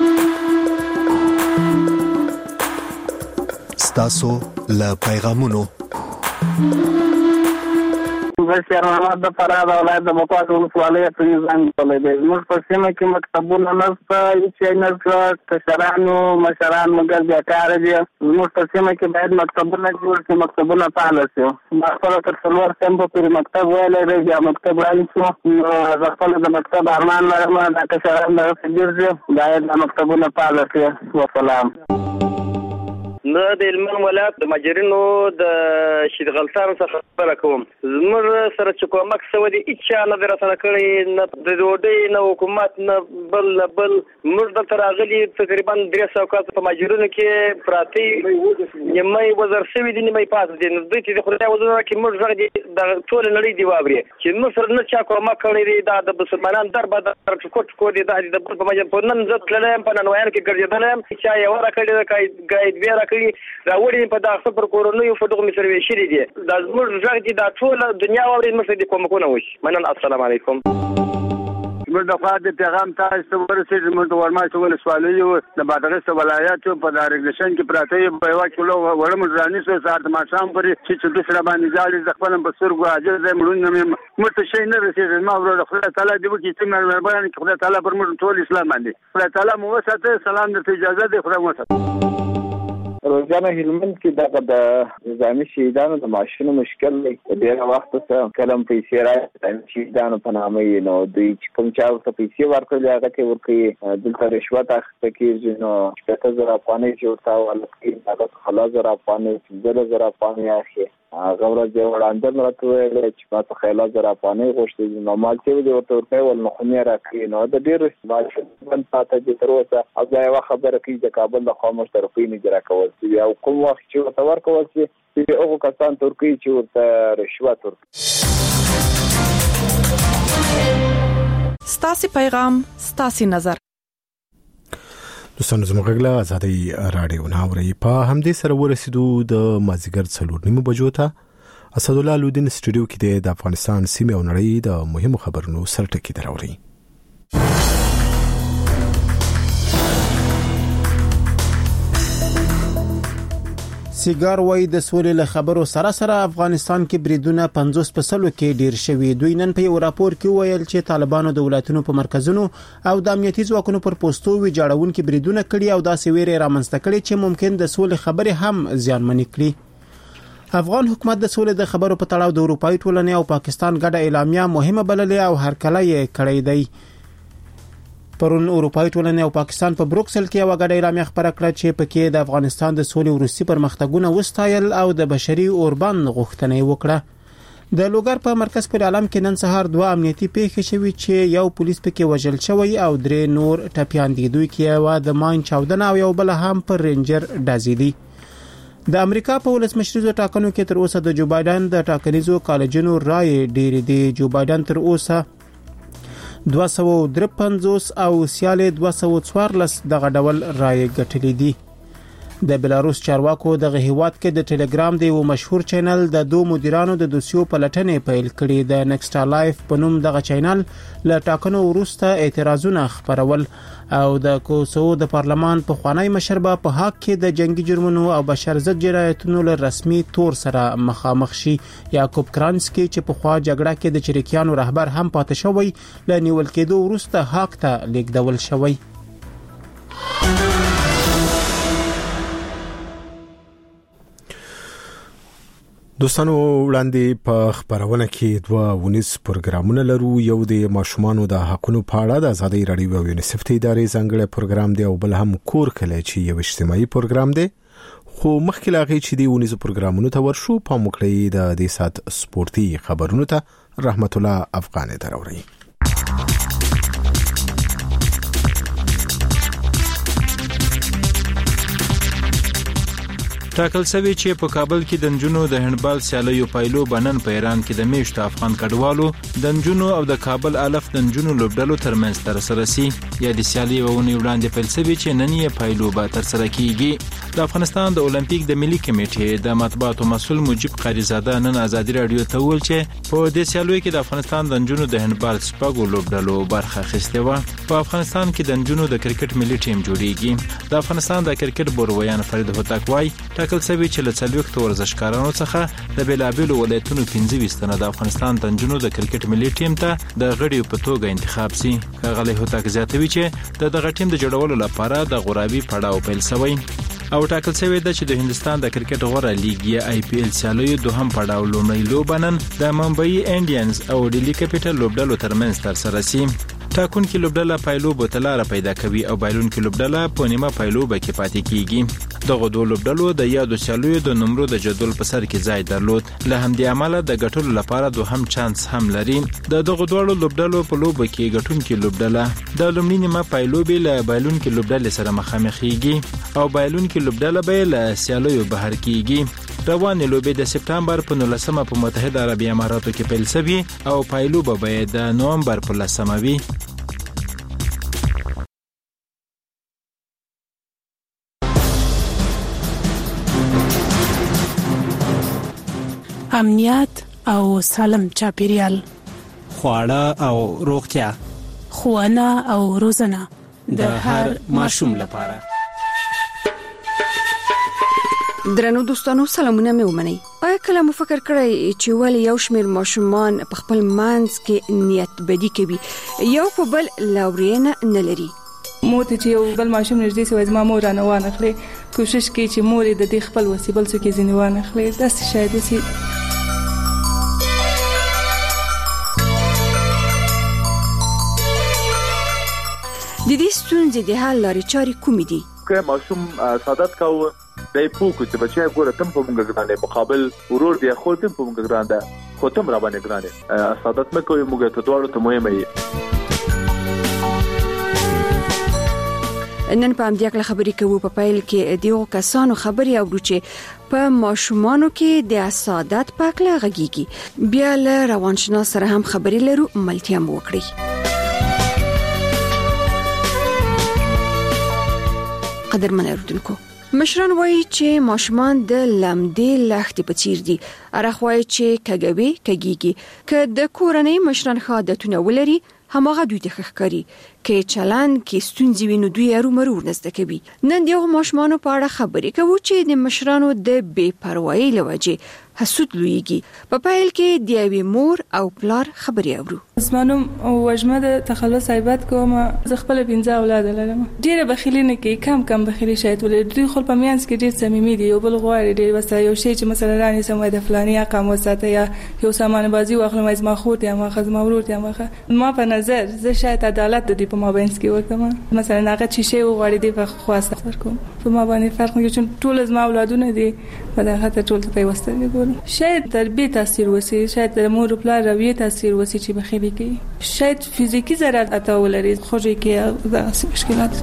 ستاسو له پیغامونو بشیر محمد د فراه د ولایت د مقواس ولسوالۍ ته ځان کولای دی. موږ په سیمه کې مکتبونه نشته، هیڅ نشته، کشرانو مشران مګر بیکاره دي. موږ په سیمه کې باید مکتبونه جوړ کړي، مکتبونه فعال شي. ما خپل تر څلور سم په مکتب ویلی دی، بیا مکتب رانیسو. زه خپل د مکتب ارمان لرم دا کشران دغسې ګرځي، باید دا مکتبونه فعال شي. وسلام. نه د هلمند ولایت د مجرینو د شیدغلطان څخه خبره کوم. زموږ سره چې کومک شوی دی هېڅ چا نه دی راسره کړی، نه د ډوډۍ نه حکومت نه بل. موږ دلته راغلي تقریبا 300 کسه په مجرینو کې پراته، نیمه یې وزر شوي دي، نیمه یې پاتې دي. نو دوی چې د خدای وزرونه کې موږ غږ دي د ټولې نړۍ دي واوري چې موږ سره نه چا کومک کړی دی. دا د مسلمانان در به در ټکو دي، دا د بل په مجر په نن زه تللی یم، په ننوایانو کې ګرځېدلی یم. چا یوه راکړې ده، ګاید بیا راکړي راوړي په دغه پر کورونیو فټو مې سروي شری دي. دا زموږ ځای دي، دا ټول دنیا اوري موږ دې کومکونه وشي. منن السلام علیکم. موږ د خوا د پیغام تاسو ته ورسېږي. موږ د ورماش ولسوالۍ د بادغیس ولایت په دارګلشن کې پراته یو په 1 کیلو وړه مزرانی سو ساعت ماښام پرې چې د سره باندې ځاړي د خپل په سرګو عاجز د مړون نه مرته شي نه رسېږي. ما ورو خدای تعالی دې وکړي چې موږ مهرباني خدای تعالی پر موږ ټول اسلام باندې خدای تعالی مو وساته. سلام د اجازه دې خدای مو وساته. روزانه هلمند کې د نظامي شهیدانو د معاشونو مشکل دی. ډېر وخت څخه کلم پیسې راځي شهیدانو په نامه یې نو دوی چې کوم چا ورته پیسې ورکړي هغه ته ورکړي دلته رشوت اخیستل کېږي نو 70,000 افغانۍ چې ورته ورکړي هغه 10,000 افغانۍ 15,000 افغانۍ اخلي. هغه ورځ وړاندې راته ویل چې ما ته 10,000 افغانۍ غوښتي نو مال چې ورته ورکړي ول نو خو نه راکړي نو د ډېر استعمال بند پاتې دي تر اوسه. او دا یو خبره کوي د کابل د خاموش طرفین اجرا کول چې او کوم وخت چې ورته ورکول شي چې هغه کسان ترکي چې ورته رشوت ورکړي. ستاسو پیغام ستاسو نظر. دوستانو زموږ غږ له آزادۍ راډیو ناوري په همدې سره ورسېدو د مازیګر 4:30 بجو ته. اسدالله لودین سټوډیو کې د افغانستان سیمه او نړۍ د مهمو خبرونو سرټکی دراوړي. سیګار وای د سولې له خبرو سره سره افغانستان کې بریدونه 50% کې ډیر شوي. دوی نن په یو راپور کې ویل چې طالبانو د ولایتونو په مرکزونو او د امنیتي ځواکونو پر پوسټو ویجاړونکو بریدونه کړي او داسې ویرې رامنځته کړي چې ممکن د سولې خبرې هم زیانمنې کړي. افغان حکومت د سولې د خبرو په تړاو د اروپאי ټولنې او پاکستان ګډه اعلامیه مهمه بللې او هرکله یې کړې دی. پرون اروپאי ټولنې او پاکستان په بروکسل کې یو غړ اعلامیه خبره کړه چې پکې د افغانستان د سولې وروستي پرمختګونه وستایل او د بشري اوربان غوښتنې وکړه. د لوګر په مرکز پر عالم کې نن سهار 2 امنیتي پیښې شوې چې یو پولیس پکې وژل شوی او 3 نور ټپيان دي. دوی کې یو د ماین چاودنه او یو بل هم پر رینجر ډازې دي. د امریکا په ولسمشریزو ټاکنو کې تر اوسه د جو بایدن د ټاکنیزو کالجونو رائے ډېرې دي. جو بایدن تر اوسه 253 او سیاله 214 دغه ډول رائے ګټلې دي. د بلاروس چارواکو دغه هیواد کې د ټلګرام د یو مشهور چینل د 2 مدیرانو د دوسیو پلټنې پیل کړې. د نکسټا لایف په نوم دغه چینل له ټاکنو وروسته اعتراضونه خبرول او د کوسوو د پارلمان په خوانی مشربه په حق کې د جنگي جرمونو او بشر ضد جنایتونو له رسمي تور سره مخامخ شي. یاکوب کرانسکی چې په خوا جګړه کې د چریکیانو رهبر هم پاتې شوی له نیول کېدو وروسته حق ته لیکدول شوی. دوستانو وړاندې په خبرونه کې 2 ونیس پروګرامونه لرو. یو د ماشومانو د حقونو په اړه د آزادۍ راډیو او یونیسف ته ادارې ځانګړی پروګرام دی او بل هم کور کله چې یو اجتماعي پروګرام دی. خو مخکې لاغې چې دی ونیس پروګرامونو ته ورشو په مکړې د دې سات سپورتي خبرونو ته رحمت الله افغان دراوړي. ټاکل شوی چې په کابل کې د نجونو د هندبال سیالیو پایلو بنن په ایران کې د میشت افغان کډوالو د نجونو او د کابل الف د نجونو لوبډلو ترمنځ تر سره سي. یا د سیالي وونی وړاندې پیل شوی چې نن یې پایلو به تر سره کیږي. د افغانستان د اولمپیک د ملي کمیټې د مطبوعاتو مسؤل مجيب قریزاده نن آزادي رادیو ته ویل چې په دې سیالیو کې د افغانستان د نجونو د هندبال سپاګو لوبډلو برخه اخیسته و. په افغانستان کې د نجونو د کرکټ ملي ټیم جوړیږي. د افغانستان د کرکټ بورویان فرید هوتک وای ټاکل شوی چې له څلويخت ورزشکارانو څخه د بیلابیلو ولایتونو 15 تنه د افغانستان د نجونو د کرکټ ملي ټیم ته د غړیو په توګه انتخاب شي. غلې هوتک زیاتوي چې دغه ټیم د جوړولو لپاره د غورابي پړاو پیل شوی او ټاکل شوی د چې د هندستان د کرکټ غوړه لیګ یا IPL سیالیو دوهم پړاو لومړی لوبنن د ممبئی انډینز او ډیلی کیپټل لوبډلو ترمنځ تر سره شي. ټاکون کې لوبډله پایلو بوتلاره پیدا کوي او بایلون کې لوبډله په نیمه پایلو به کې پاتې کیږي. دغه دوه لوبډلو د یادو سیالیو د نمبر د جدول په سر کې ځای درلود. له همدې عمله د ګټلو لپاره دوهم چانس هم لري. د دغه دوه لوبډلو په لوبه کې ګټون کې لوبډله د لومړي نیمه پایلو به له بایلون کې لوبډلې سره مخامخېږي او بایلون کې لوبډله به له سیالیو بهر کیږي. روانې لوبې د سپتامبر په 19 په متحده عربي اماراتو کې پیل شوې او پایلو به د نومبر په 10 وي. امنیت او سالم چاپیریال، خواړه او روغتیا، ښوونه او روزنه د هر ماشوم لپاره. درنو دوستانو سلامونه مې ومنئ. آیا کله مو فکر کړی چې ولې یو شمېر ماشومان په خپل منځ کې نیت بدي کوي، یو په بل لورینه نه لري؟ مور ته چې یو بل ماشوم نږدې سوی زما مور رانه وانخلي کوشش کوي چې مور یې د دې خپل وسې بل څوک یې ځینې وانخلي داسې شاید وسي. د دې ستونزې د حل لارې چارې کومې دي؟ که ماشوم سعادت کاوه دای پوکو چې بچي ګوره تم په موږ ګرانه مقابل ورور دی خو تم په موږ ګرانه خو تم را باندې ګرانه سعادت مې کوي موږ ته دواړو ته مهمه یې. نن په همدې اړه خبرې کوو. په پیل کې دیو کسانو خبرې اورو چې په ماشومانو کې د سعادت په اړه غږیږي. بیا له روانشناس سره هم خبرې لرو، ملتیا مو وکړي. قدرمن اوردونکو، مشران وایي چې ماشومان د لمدې لښتې په څیر دي. ارخوای چې کګوي کګيږي که د کورنۍ مشران عادتونه ولري هماغه دوی ته ښکاري. کې چلند کې ستونزې ویني دوی ارومرو ورنسته کوي. نن دیو ماشومان په اړه خبرې کوو چې د مشرانو د بے پروايي لوجه حسود لویږي. په پیل کې د یوې مور او پلار خبرې اورو. اسمانم او وجمه د تخلص عیبات کوم. زه خپل 15 اولاد لرم. ډیره بخیلی نه کې کم بخیلی شاید ولې دوی خپل په میانس کې ډیر صمیمي دي. یو بل غواړي ډیر وسه یو شی چې مثلا رانی سموي د فلاني اقام وساته یا یو سامان بازی واخلم از ما خور ته ما خزم ورور ته ما په نظر زه شاید عدالت د دې په مابینس کې وکم. مثلا هغه چې شی وغواړي دی په خواسته ورکوم. په ما باندې فرق نه چون ټول از ما اولادونه دي په دغه ته ټول په واسطه دی. شاید تربیه تاثیر وسی، شاید د مور او پلار رویه تاثیر وسی چې بخیلی کی، شاید فزیکی ضرر اتا ولري خوږی کې داسې مشکلات.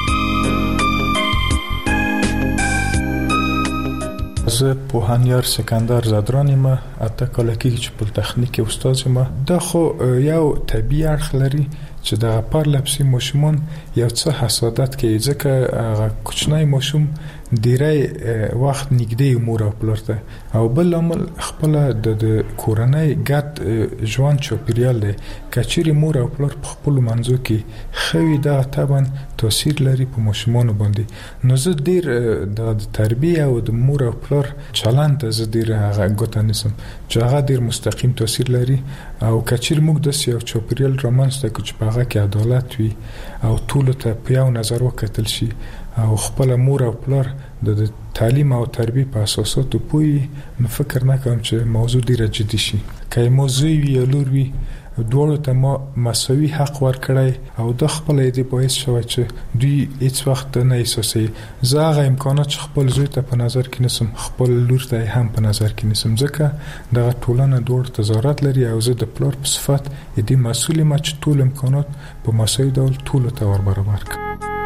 زه پوهانیار سکندر زدران یم، اته کال کې چې په تخنیک استاد یم. دا خو یو طبیعي اړخ لري چې د پرلپسي ماشومان یو څه حسادت کوي ځکه هغه کوچنی ماشوم ډیری وخت نږدې مور او پلار ته او بل عمل خپل د کورنۍ ګډ ژوند چاپیریال دی. کچېرې مور او پلار په خپل منځو کې خوي دا طبعا تاثیر لري په ماشومان باندې. نو زه ډیر د تربیه او د مور او پلار چلند زه ډیر هغه ګوته نسم چې هغه ډیر مستقیم تاثیر لري او کچېرې موږ د یو چاپیریال رامنځته کوو چې په هغه کې عدالت وي او ټول ته په یو نظر وکتل شي او خپل مور او پلار د تعلیم او تربیه په اساساتو پوي. نو فکر نه کوم چې موضوع ډیره جدي شي. که موضوع وي یا لور وي دوړو ته ما مساوي حق ورکړی او د خپل دې باعث شوی چې دوی هیڅ وخت نه احساسي. زه هغه امکانات چې خپل زوی ته په نظر کې نسم خپل لور ته هم په نظر کې نسم ځکه دغه ټولنه دوړ تضارت لري او زه د پلار په صفت دې مسؤل یم چې ټول امکانات په مساوي ډول ټول ته ور برابر کړم.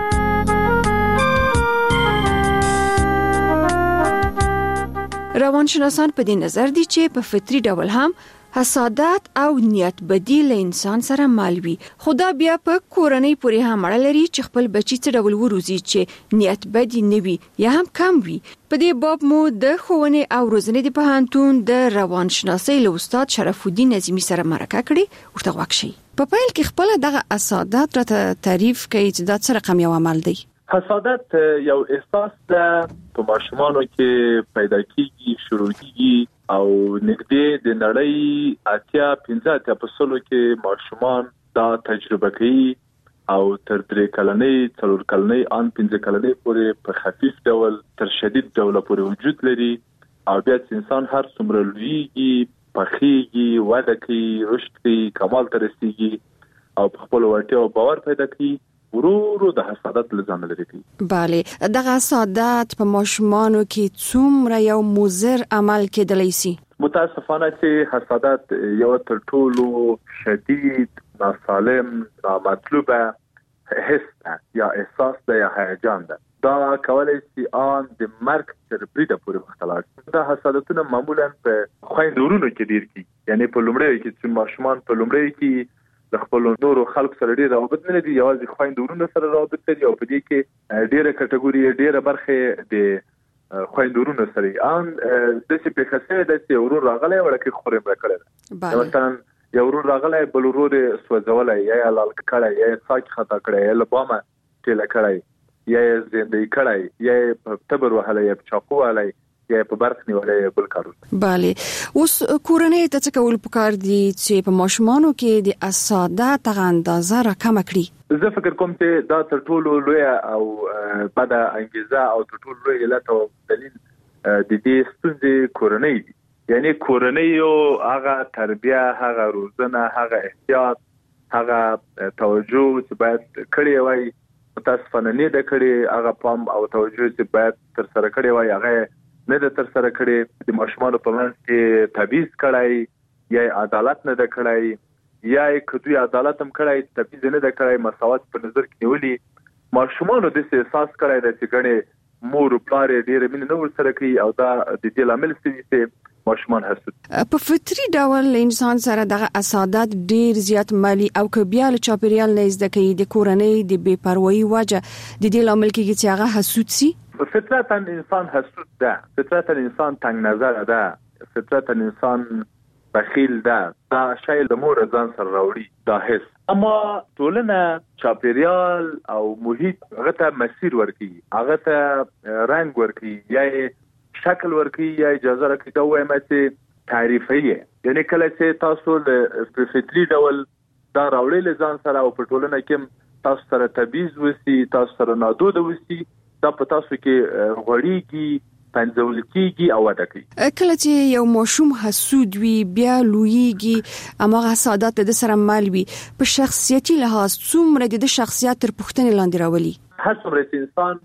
روانشناسان په دې نظر دي چې په فطري ډول هم حسادت او نیت بدی له انسان سره مالوي. خدا بیا په کورنۍ پورې هم اړه لري چې خپل بچی څه ډول وروزي چې نیت بدی نه وي یا هم کم وي. په دې باب مو د ښوونې او روزنې د پوهنتون د روانشناسۍ له استاد شرف الدین نظیمی سره مرکه کړې. ورته واکشي په پیل کې خپل دغه حسادت راته تعریف کوي چې دا څه رقم یو عمل دی. حسادت یو احساس ده په ماشومانو کې پیدا کیږي، شروع کیږي او نږدې د نړۍ 80-15% کې ماشومان دا تجربه کوي او تر 3 کلنۍ 4 کلنۍ ان 15 کلنۍ پورې په خفیف ډول تر شدید ډول پورې وجود لري او بیا انسان هر څومره لویږي، پخېږي، وده کوي، رشد کوي، کمال ته رسیږي او په خپل وړتیا او باور پیدا کوي ورو د حسادت لزان لري. بله، دغه حسادت په ماشومانو کې څومره یو مضر عمل کېدلی شي؟ متاسفانه چې حسادت یو تر ټولو شدید، ناسالم، نامطلوبه حس یا احساس ده یا هیجان ده. دا کولای شي ان د مرګ تر بریده پورې مختلف. دا حسادتونه معمولا په خويندورونو کې ډیر کی، یعنی په لومړی کې چې ماشومان په لومړی کې د خپل نورو خلکو سره ډیر رابط نه لري، یوازې خويندورونو سره رابط لري او په دې کې ډیره کټګوري ډیره برخه د خويندورونو سره ان د څه په خاصه د څه ورور راغلی ورکه خورم راکړل. مثلا یو ورور راغلی بل ورور سوځولای یا لال کړای یا ساک خطا کړای یا لبامه تل کړای یا زندګی کړای یا تبر وهلای یا چاقو وهلای یا په برخ نیولې بل کارونه. bale اوس کورنۍ ته څه کول پکار دي چې په ماشومانو کې د اسادات غاندازه را کم کړي؟ زه فکر کوم چې دا تر ټولو لوی او بد انګیزه او تر ټولو لوی علت او دلیل د دې ستونزې کورنۍ دي. یعنی کورنۍ یو هغه تربیه، هغه روزنه، هغه احتیاط، هغه توجه چې باید کړی وای متاسفانه نه ده کړی، هغه پام او توجه چې باید تر سره کړی وای هغه نه ده تر سره کړی. د ماشومانو په منځ کې تبعیض کړی یا عدالت نه ده کړی یا کدوې عدالت هم کړی تبعیض نه ده کړی، مساوات په نظر کې نیولي. ماشومانو د احساس کړی د چې ګڼې مور او پلار ډېر مینه نه ورسره کوي او دا د دې لامل ستې ماشومان حسود. په فطري ډول انسان سره دغه اسادات ډیر زیات مالی او کبیال چاپیریال نه زده کوي د کورنۍ د بے پروايي وجه د دې لامل کېږي چې هغه حسود سي. فطرتاً انسان حسود ده، فطرتاً انسان تنگ نظر ده، فطرتاً انسان بخیل ده، دا شای د مور ځان سره راوړي دا حس. اما ټولنه چاپیریال او محیط هغه ته مسیر ورکي، هغه ته رنگ ورکي یا شکل ورکي یا اجازه راکړي دا وایم چې تعریفي. یعنی کله چې تاسو د فطري ډول دا راوړل ځان سره او په ټولنه کې تاسو سره تبعیض وسی، تاسو سره نادود وسی، دا په تاسو کې غوړیږي، پنځول کېږي او وده کوي. کله چې یو ماشوم حسود وي بیا لویږي امغه سعادت د سره مال وي په شخصیتي لحاظ څومره د شخصیت تر پوښتنې لاندې راولي. هر څومره چې انسان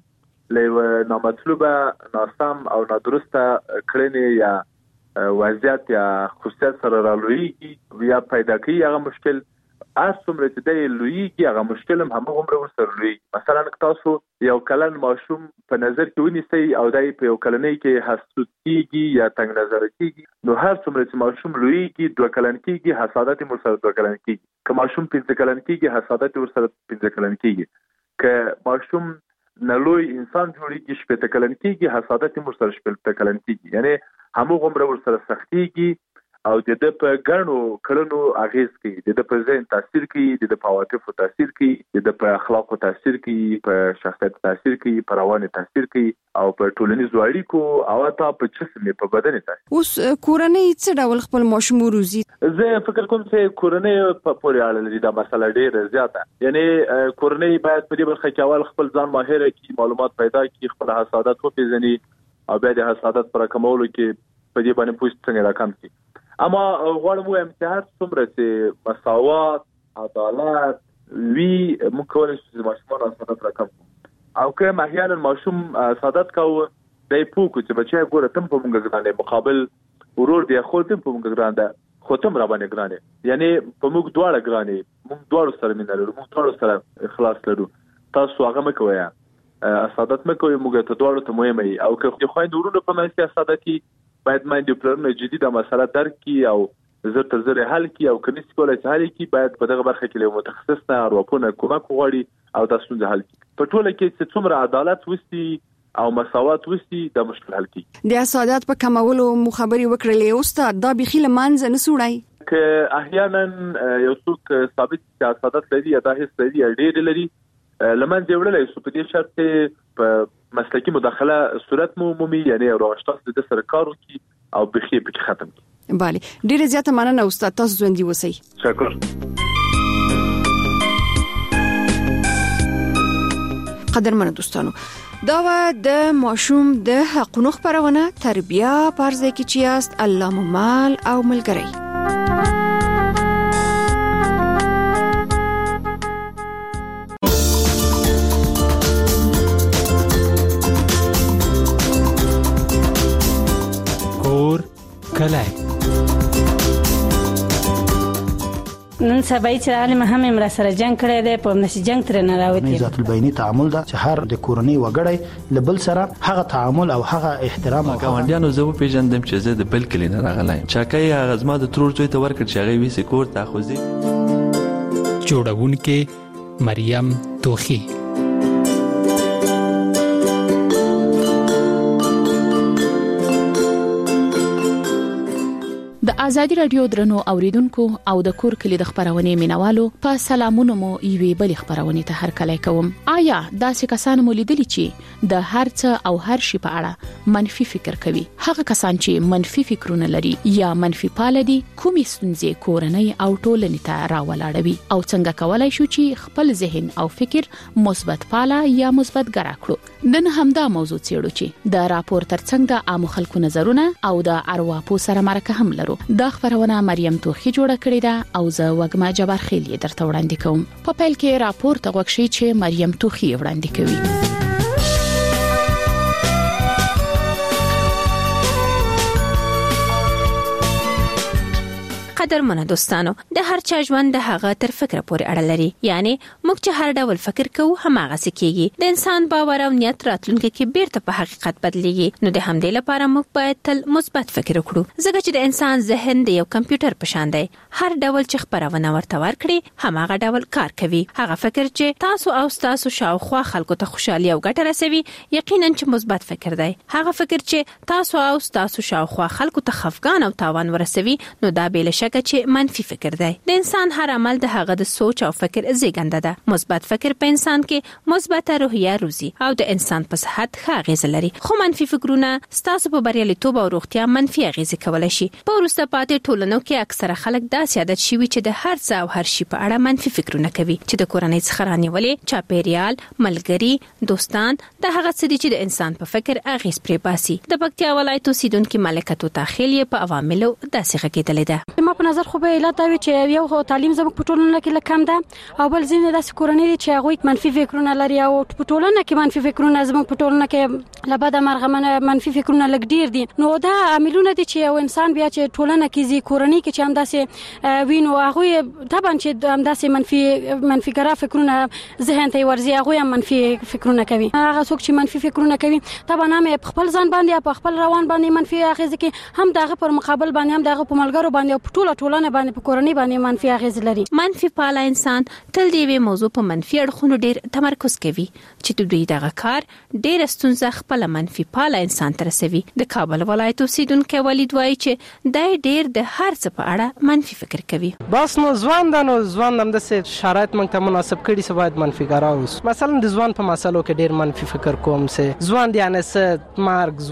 له نامطلوبه، ناسم او نادرسته کړنې یا وضعیت یا خصوصیت سره رالویږي یا پیدا کوي هغه مشکل، هر څومره چې د لویږي هغه مشکل هم همغومره ورسره لویږي. مثلا تاسو یو کلن ماشوم په نظر کې ونیسئ او دای په یو کلنۍ کې حسود کیږي یا تنگ نظر کیږي، نو هر څومره چې ماشوم لویږي 2 کلن کیږي حسادت هم ورسره 2 کلن کیږي. که ماشوم 15 کلن کیږي حسادت ورسره 15 کلن کیږي. که ماشوم نلوی انسان جوړیږي 18 کلن کیږي حسادت هم ورسره 18 کلن کیږي. یعنی همغومره ورسره سختيږي او د په ګڼو کړنو اغیز کوي، د په ذهن تاثیر کوي، د په عواطفو تاثیر کوي، د په اخلاقو تاثیر کوي، په شخصیت تاثیر کوي، په روان تاثیر کوي او په ټولنیزو اړیکو او حتی په جسم په بدن تاثیر. اوس کورنۍ څه ډول خپل ماشوم روزي؟ زه فکر کوم چې کورنۍ په پورې اړه لري دا مسله ډیره زیاته. یعنی کورنۍ باید په دې برخه کې اول خپل ځان ماهر کړي، معلومات پیدا کړي، خپل حسادت وپېژني او بیا د حسادت پر کمولو کې په دې باندې پوښتنه څنګه راکم کړي. اما غواړم وایم چې هر څومره چې مساوات، عدالت وی موږ کولای شو چې ماشومان حسادت راکم او که احیانا ماشوم حسادت کوي دای پوکو چې بچي ګوره تم په موږ ګرانه مقابل ورور دی خو تم په موږ ګرانه خو تم را باندې ګرانه، یعنی په موږ دواړه ګرانه، موږ دواړو سره مینه لرو، موږ دواړو سره اخلاص لرو، تاسو هغه مکوئ حسادت مکوئ، موږ ته دواړو ته مهمه ای. او که خو ورونو په منځ کې حسادتي باید مایندې پلرونه جدي د مسله درک کی او زر تر زر حل کی او کني کولای شي حل کی، باید په دغه برخه کې له متخصص نه اروپونه کومک وغواړي او تاسو ته حل کی. په ټوله کې چې څومره عدالت وستي او مساوات وستي د مشکل حل کی. د اسادات په کمولو مخابري وکړلې استاد دا بخیل منځ نه سوړای که احیانا یو څوک ثابت چې اسادت لري یا دا هیڅ لري ډېر لري لمن جوړلای سو په دې شرط په مسلکی مداخله صورت مومي، یعنی راوشتاس د سر کار کی او بخي په ختم کی. bale ډیره زیاته مننه استاد، تاسو ژوندۍ اوسئ. شکر. قدرمن دوستانو، دا د ماشوم د حقونو خبرونه تربیه پرځای کې چیاست الله مال او ملګری. کلای نن سبا چې عالم هم امر سره جنگ کړی دی، په نشي جنگ تر نه راوتی. ذات البینی تعامل دا چې هر د کورنۍ وګړي لبل سره هغه تعامل او هغه احترام او ګاونډیانو زه پیژندم چې زه د بل کلی نه راغلایم. چاکای هغه زما د ترور زوی ته ورکړ چې هغه وی سکور تاخذي. جوړونکې مریم توخی. د ازادي رادیو درنو اوریدونکو او د کور کلی د خبرونه مینوالو په سلامونه مو یوي بل خبرونه ته هر کله کوم. آیا داسې کسان مو لیدلی چې د هر څه او هر شي په اړه منفي فکر کوي؟ هغه کسان چې منفي فکرونه لري یا منفي پال دي کومې ستونزې کورنۍ او ټولنې ته راولاړوي او څنګه کولای شو چې خپل ذهن او فکر مثبت پاله یا مثبت ګرا کړو؟ نن همدا موضوع څېړو چې د راپور ترڅنګ د عام خلکو نظرونه او د ارواپو سره مرکه هم لرو. دا خبرونه مریم توخی جوړه کړې ده او زه وګما جبار خیل درته وړاندې کوم. په پیل کې راپور ته وښیي چې مریم توخی وړاندې کوي. قدرمنه دوستانو، د هر چا ژوند د هغه تر فکر پورې اړه لري. یعنی موږ چې هر ډول فکر کوو هماغه سکیږي. د انسان باور او نیت راتلونکي کې بیرته په حقیقت بدلیږي. نو د همدې لپاره موږ باید تل مثبت فکر وکړو، ځکه چې د انسان ذهن د یو کمپیوټر په شان دی. هر ډول چې خبرونه ورته ورکړي هماغه ډول کار کوي. هغه فکر چې تاسو او تاسو شاوخوا خلکو ته خوشحالي او ګټه رسوي یقینا چې مثبت فکر دی. هغه فکر چې تاسو او تاسو شاوخوا خلکو ته خفګان او تاوان ورسوي نو دا بل شک چې منفي فکر دی. د انسان هر عمل د هغه د سوچ او فکر زیږنده ده. مثبت فکر په انسان کې مثبت روحیه روزي او د انسان په صحت ښه اغیز لري. خو منفي فکرونه ستاسو په بریالیتوب او روغتیا منفي اغیز کولای شي. په وروسته پاتې ټولنو کې اکثره خلک داسې عادت شوي چې د هر څه او هر شي په اړه منفي فکرونه کوي، چې د کورنۍ څخه رانیولې، چاپیریال، ملګری، دوستان د هغه څه دي چې د انسان په فکر اغیز پرې باسي. د پکتیا ولایت اوسیدونکو ملکه توتا خیل په عواملو داسې غږیدلې ده. ما په نظر خو به علت وي چې یو تعلیم زموږ په ټولنه کې لکم ده او بل ځینې داسې کورنۍ دي چې هغه منفي فکرونه لري او په ټولنه کې منفي فکرونه زموږ په ټولنه کې لباده مرغمنه منفي فکرونه لګ ډیر دي. نو دا عاملونه دي چې یو انسان بیا چې ټولنه کې زی کورنۍ کې چې هم داسې وینو هغه طبعا چې هم داسې منفي ګرا فکرونه ذهن ته ورزي هغه هم منفي فکرونه کوي. هغه څوک چې منفي فکرونه کوي طبعا هم په خپل ځان باندې په خپل روان باندې منفي اغیز کوي، هم دغه پر مقابل باندې هم دغه په ملګرو باندې په ټولنه باندې په کورنۍ باندې منفي اغیز لري. منفي پاله انسان تل دی وی موضوع په منفي اړخونو ډیر تمرکز کوي چې دوی دغه کار ډیر ستونزه خپل منفي پاله انسان تر رسوي. د کابل ولایت اوسیدونکو ولید وایي چې دای ډیر د هر څه په اړه منفي فکر کوي. بس نو ځوان هم د شرایط موږ ته مناسب کړي چې باید منفي ګراوس. مثلا د ځوان په مسلو کې ډیر منفي فکر کوم سه ځوان دی یعنی سه مرګ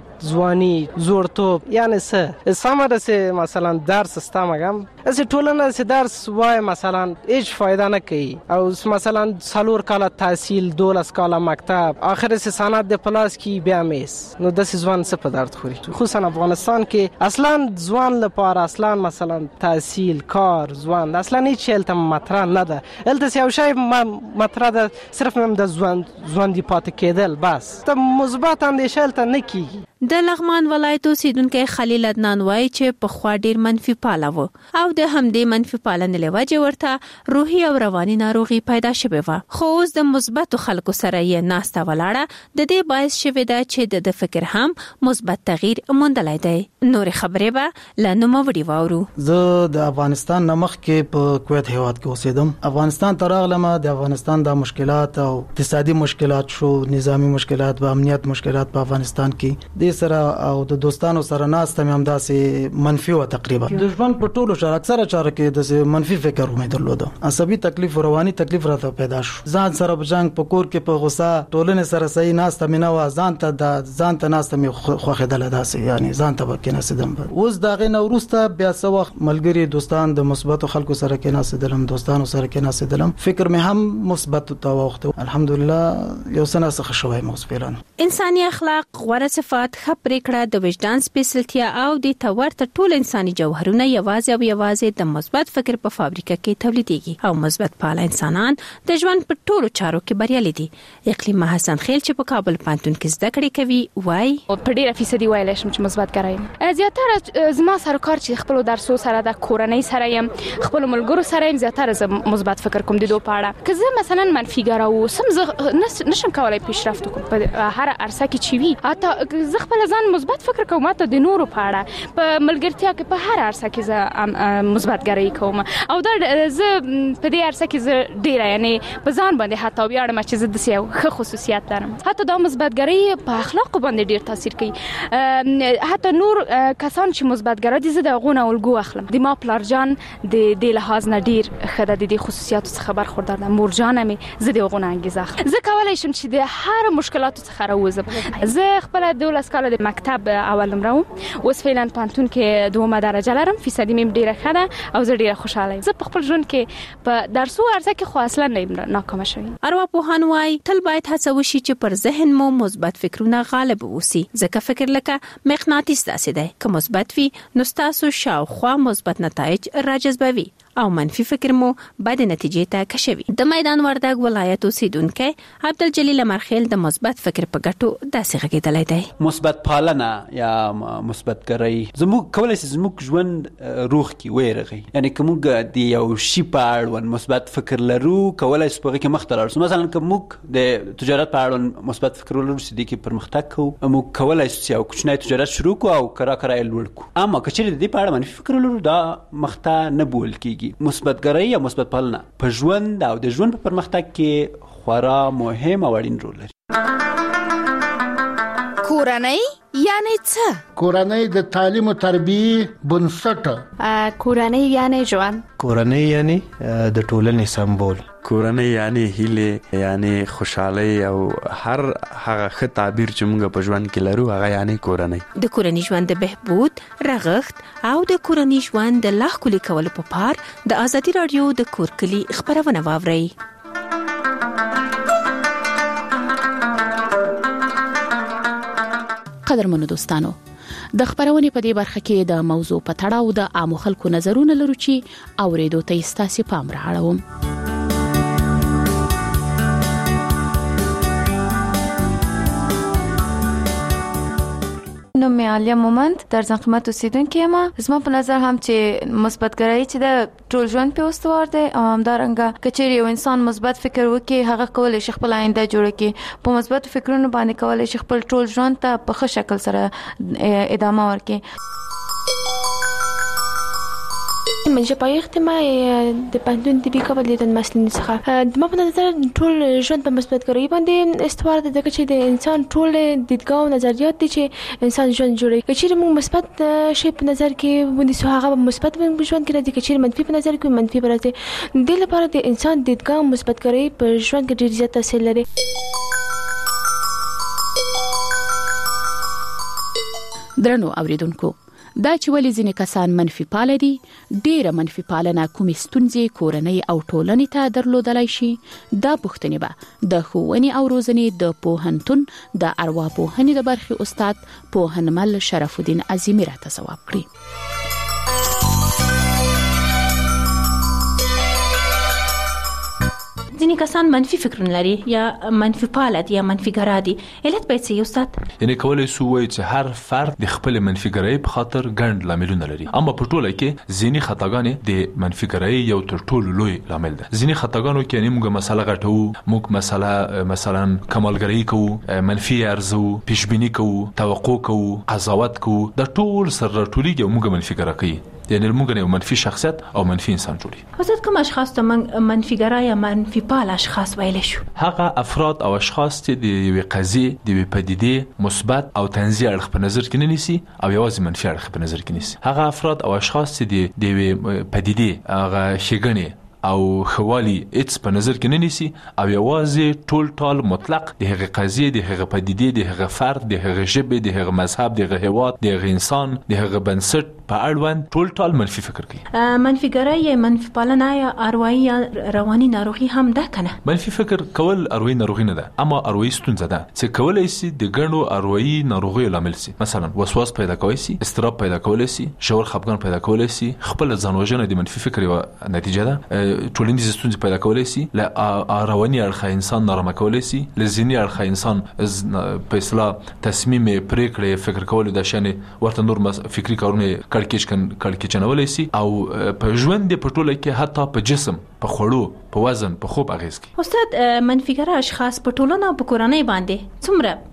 ځواني زوړتوب یعنی سه سمره سه مثلا درس استامګم از ټولنه سه درس وای مثلا هیڅ فائدہ نه کوي او مثلا سالور کاله تحصیل 12 کاله مکتب اخر سه سند د پلاس کی بیا میس نو د ځوان څه په درد خوري. خصوصا افغانستان کې اصلا ځوان لپاره اصلا مثلا تحصیل کار ځوان اصلا هیڅ چلته مطرح نه ده. الته یو شی مطرح ده صرف هم د ځوان دی پات کېدل بس ته مثبت اندیشه الته نه کیږي. د لغمان ولایت اوسیدونکو خلیل عدنان وایي چې په خوا ډیر منفي پاله و او د همدې منفي پالنې له وجې ورته روحي او رواني ناروغي پیدا شوه و. خو اوس د مثبت خلکو سره یې ناسته ولاړه د دې باعث شوه دا چې د فکر هم مثبت تغییر موندلای دی. نور خبرې به لنو وړي وورو. زه د افغانستان نمخ کې په کویت هیواد کې اوسېدم. افغانستان تراغلم د افغانستان د مشکلات او اقتصادي مشکلات شو، نظامی مشکلات او امنیت مشکلات په افغانستان کې د سره او د دوستانو سره ناسته مې هم داسې منفي و. تقریبا د ژوند په ټولو شر اکثره چاره کې د منفي فکر امید درلوده. عصبي تکلیف او رواني تکلیف راته پیدا شو. ځان سره بجنګ په کور کې په غوسه ټولنه سره صحیح ناسته مې نه و. ځان ته ناسته مې خوخېدل داسې یعنی ځان ته کې ناسدم. اوس دا غي نو ورسته بیا څو وخت ملګری دوستان د مثبت خلکو سره کې ناسدلم، دوستانو سره کې ناسدلم، فکر مې هم مثبت تو وخت الحمدلله یو سنه څخه شوی مخفلان. انساني اخلاق، غوره صفات، پریکړه، د وجدان سپیڅلتیا او د تورته ټول انساني جوهرونه یوازې د مثبت فکر په فابریکه کې تولیدېږي او مثبت پاله انسانان د ژوند په ټولو چارو کې بریالي دي. اقلیم حسن خیل چې په کابل پوهنتون کې زده کړې کوي وایي په ډیره فیصدي وایلی شم چې مثبت کارایم. زیاتره زما سره کار چې خپل درسو سره د کورنۍ سره یم، خپل ملګرو سره یم، زیاتره زه مثبت فکر کوم د دوه په اړه. که زه مثلا منفي ګراو سم زه نشم کولای پیشرفت وکړم په هر عرصه کې چې وي. حتی زه خپل ځان مثبت فکر کوم ته د نورو په اړه په ملګرتیا کې په هر عرصه کې زه مثبتګرۍ کوم او دا زه په دې عرصه کې زه ډیره یعنی په ځان باندې حتی ویاړم چې زه د یو ښه خصوصیت لرم. حتی دا مثبتګرۍ په اخلاق باندې ډیر تاثیر کوي. حتی نور کسان چې مثبتګرا دي زه د غونه الګو اخلم. د ما پلارجان د دې لحاظ نه ډیر خدای د دې خصوصیاتو څخه برخوردار ده. مورجان مې زه د غونه انګیزه اخلم. زه کولای شم چې د هر مشکلاتو څخه راوځم. زه خپل 12 کال د مکتب اول نمره وم. اوس فعلا پانتون کې دومره درجه لرم. فیصدی مې ډیره ښه ده او زه ډیره خوشاله یم. زه په خپل ژوند کې په درسو عرصه کې خو اصلا نه ناکام شوم. ارواپوهان وايي تل باید هڅه وشي چې پر ذهن مو مثبت فکرونه غالب ووسی. ځکه فکر لکه مغناطیس داسې دی، که مثبت وي نو تاسو شاوخوا مثبت نتایج راجذبوي او منفي فکر مو بد نتیجې ته کشوي. د میدان وردګ ولایت اوسیدونکو عبدالجلیل مرخیل د مثبت فکر په ګټو داسې غږیدلی دی. مثبت پالنه یا مثبتګرۍ زموږ کولای شي زموږ ژوند روح کې ويرغي. یعنی کومګ د یو شی په اړه مثبت فکر لرو کولای شي په کې مخ ته لاړ. مثلا کومګ د تجارت په اړه مثبت فکر لرو چې د کې پرمختګ کوو مو کولای شي او کوچنی تجارت شروع کو او کرا لوړ کو. اما کچې د دې په اړه منفي فکر لرو دا مخته نه بول کیږي. مثبتګرۍ یا مثبت پالنه په ژوند او د ژوند په پرمختګ کې خورا مهم او اړین رول لري. کورنۍ یعنی څه؟ کورنۍ د تعلیم او تربیه بنسټ. کورنۍ یعنی ژوند. کورنۍ یعنی د ټولنې سمبول. کورنۍ یعنی هیله یعنی خوشحالي او هر هغه ښه تعبیر چې موږ په ژوند کې لرو هغه یعنی کورنۍ. د کورنۍ ژوند د بهبود، رغښت او د کورنۍ ژوند د لا ښکلي کولو په پار د ازادي رادیو د کور کلی خبرونه واورئ. قدرمنو دوستانو، د خبرونې په دې برخه کې د موضوع په تړاو د عامو خلکو نظرونه لرو چې اوریدو ته ستاسو پام راوړم. نو مې عالیه مومند در ځنقمت اوسیدونکې یم. زما په نظر هم چې مثبتګرۍ چې د ټول ژوند په استوار دی او همدارنګه کچېرې یو انسان مثبت فکر وکړي هغه کولی شي خپل آینده جوړه کړي. په مثبت فکرونو باندې کولی شي خپل ټول ژوند ته په ښه شکل سره ادامه ورکړي. من شپایخت ما د پندون د بیکا بدلیدن مسلین څخه د ما په نظر ټول ژوند په مثبتګرۍ باندې استوار دی ځکه چې د انسان ټول دیدګاه او نظریات دي چې انسان ژوند جوړوي. کچېرې موږ مثبت شی په نظر کې ونیسو هغه مثبت ژوند کې راځي. کچېرې منفي په نظر کې منفي راځي. د لپاره د انسان دیدګاه مثبتګرۍ په ژوند کې ډېر زیات تاثیر لري. درنو اوریدونکو، دا چې ولې ځینې کسان منفي پال دي، ډېره منفي پالنه کومې ستونزې کورنۍ او ټولنې ته درلودلای شي، دا پوښتنې به د ښوونې او روزنې د پوهنتون د ارواپوهنې د برخې استاد پوهنمل شرف الدین عظیمی راته ځواب کړي. ځینې کسان منفي فکرونه لري یا منفي پالت یا منفي ګرا دي. علت باید څه استاد؟ یعنی کولای شو وایي چې هر فرد د خپل منفي ګرای په خاطر ګڼ لاملونه لري، اما په ټوله کې ځینې خطاګانې د منفي ګرای یو تر ټولو لوی لامل ده. ځینې خطاګانو کې یعنی موږ مسله غټو، موږ مسله مثلا کمالګرایي کوو، منفي ارزو، پیشبینی کوو، توقع کوو، قضاوت کوو، دا ټول سره ټولېږي او موږ منفي ګرا کوي. یعنی موږ نه منفي شخصیت او منفي انسان جوړي. استاد کوم اشخاص ته منفي ګرا یا منفي پال اشخاص ویل شو؟ هغه افراد او اشخاص چې د یوې قضیې د یوې پدیدې مثبت او تنزیه اړخ په نظر کې نه نیسي او یوازې منفي اړخ په نظر کې نیسي. هغه افراد او اشخاص چې د یوې پدیدې هغه ښېګڼې او خوالي هیڅ په نظر کې نه نیسي او یوازې ټول مطلق د هغه قضیې، د هغه پدیدې، د هغه فرد، د هغه ژبې، د هغه مذهب، د هغه هیواد، د هغه انسان، د هغه بنسټ په اړوند ټول منفي فکر کوي. منفي ګرای یا منفي پالنه یا اروايي یا رواني ناروغي هم ده کنه؟ منفي فکر کول اروايي ناروغي نه ده، اما اروايي ستونزه ده چې کولای شي د ګڼو اروايي ناروغیو لامل شي. مثلا وسواس پیدا کوي شي، استراب پیدا کوي شي، شعور خپګان پیدا کوي شي، خپل ځان وژنه د منفي فکر یو نتیجه ده. ټولنیز ستونزې پیدا کوي شي، له رواني اړخه انسان نارامه کوي شي، له ذهني اړخه انسان په اصطلاح تصمیم پریکړې فکر کول د شانه ورته نور فکری کارونه کړکېچنولای شي او په ژوند په ټوله کې حتی په جسم، په خوړو، په وزن، په خوب اغیز کوي. استاد منفي ګرا اشخاص په ټولنه او په کورنۍ باندې څومره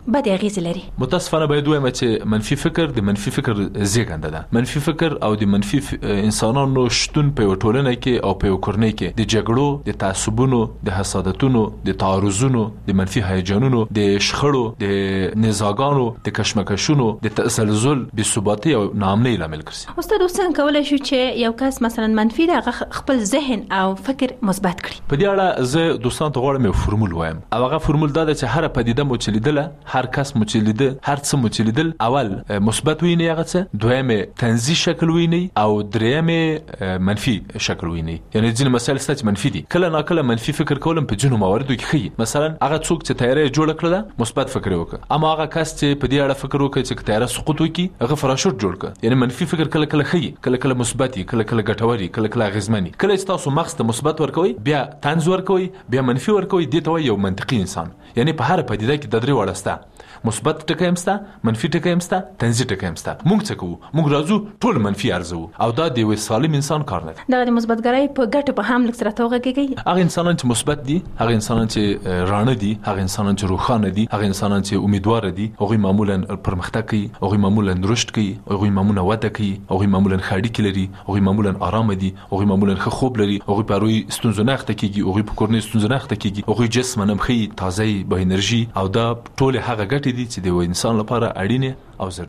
بد اغیز لري. متاسفانه باید وایم چې منفي فکر د منفي فکر زیږنده ده. منفي فکر او د منفي انسانانو شتون په ټولنه کې او په کورنۍ کې د جګړو، د تعصبونو، د حسادتونو، د تعارضونو، د منفي هیجانونو، د شخړو، د نزاګانو، د کشمکشونو، د تسلسل، بې ثباتي او ناامنۍ لامل ګرځي. استاد څنګه کولای شو چې یو کس مثلا منفي د خپل ذهن او فکر مثبت کړي؟ په دې اړه زه دوستانو ته غواړم یو فرمول وایم. او هغه فرمول دا ده چې هر پدیده مو چې لیدله، هر کس مو چې لیده، هر څه مو چې لیدل، اول مثبت ویني هغه څه، دویم تنزیه شکل ویني او دریم منفي شکل ویني. یعنی ځینې مسایل ستاسو منفي دي. کله ناکله منفي فکر کولم په جنو مواردو کې خي. مثلا هغه څوک چې تیاری جوړ کړل مثبت فکر وکړه، اما هغه کس چې په دې اړه فکر وکړي چې تیاری سقوط وکړي هغه فراشوت جوړ کړ. یعنی منفي فکر کله کله خي، کله کله مثبت، کله کله ګټوري، کله کله غزمني. کله چې تاسو مغز ته مثبت ورکوي، بیا طنز ورکوي، بیا منفي ورکوي، دې ته یو منطقي انسان. یعنی په هر پدیده کې د درې وړه سته، مثبت ټکی هم سته، منفي ټکی هم سته، تنزیه ټکی هم سته. موږ څه کوو؟ موږ راځو ټول منفي ارزو او دا د یو سالم انسان کار نه دی. دا د مثبتګرۍ په ګټه په هم لکه سره توګه هغه انسانان چې مثبت دي، هغه انسانان چې رانه دي، هغه انسانان چې روښانه دي، هغه انسانان چې امیدوار دي، هغه معمولا پرمختګ کوي، هغه معمولا رشد کوي، هغه معمولا وده کوي، هغه معمولا خاړی لري، هغه معمولا آرام دي، هغه معمولا ښه خوب لري، هغه پروي ستونزې نه اخته کیږي، هغه په کورنۍ ستونزې نه اخته کیږي، هغه جسم نم خي تازه به انرژي او دا ټول هغه ګټې دي چې د انسان لپاره اړینه او ضروري.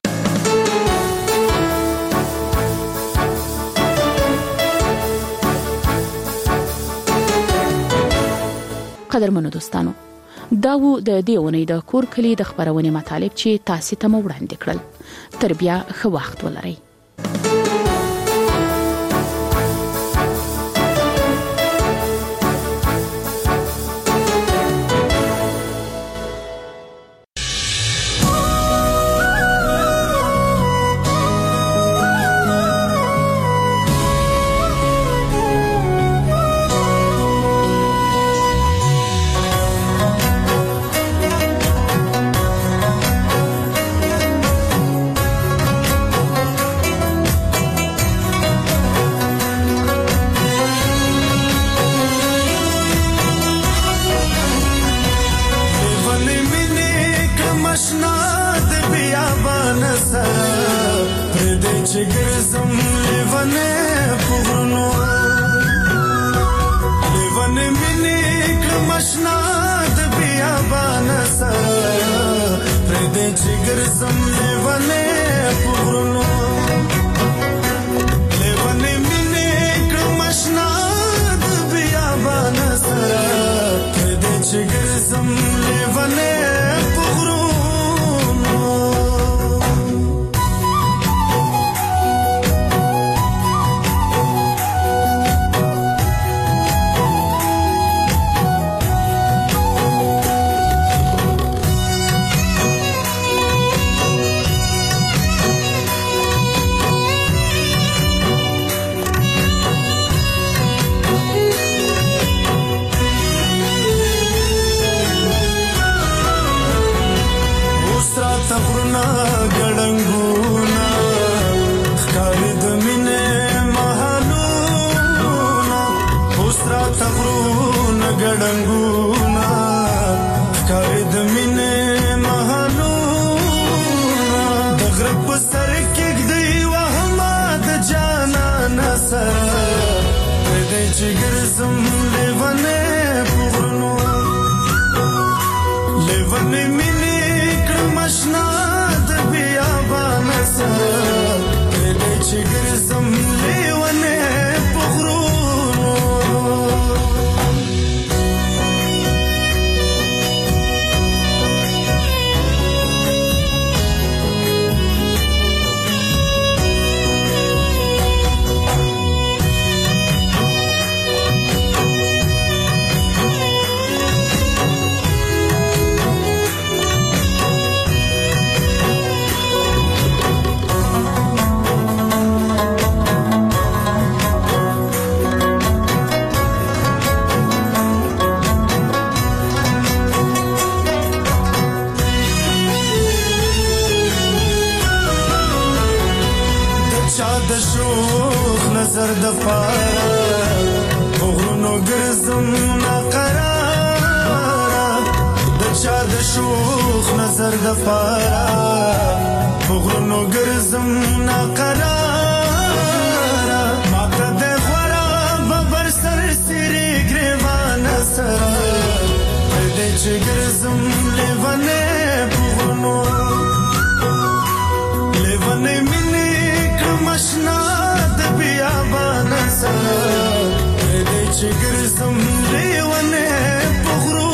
قدرمنو دوستانو، دا و د دې اونۍ د کور کلی د خبرونې مطالب چې تاسو ته مو وړاندې کړل. تر بیا ښه وخت ولرئ. ګرځم ناقرار د چا د شوخ نظر د پارا بغرونو ګرځم ناقرار ماته د خورا ببر سر سری ګریوان سره دې چې ګرځم لیوانه بغرونو لیوانه مینه کمشنا د بیابان سره دې چې ګرځم لیوانه بغرونو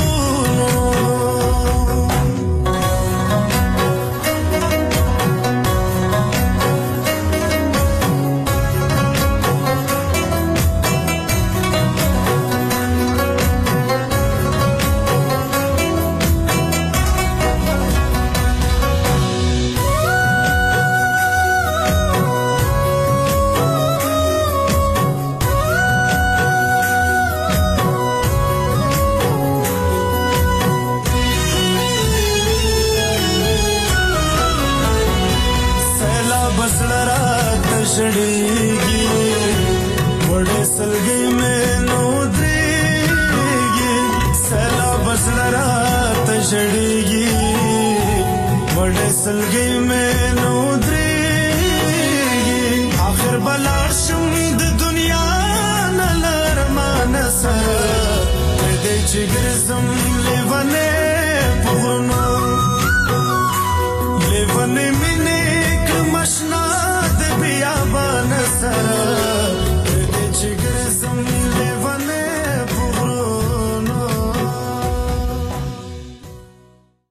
شړېږي وړې سلګۍ مې نو درېږي سیلاب زړه راته شړېږي وړې سلګۍ مې نو درېږي آخر به لاړ شم د دنیا نه له ارمانه سره دې چې ګرځم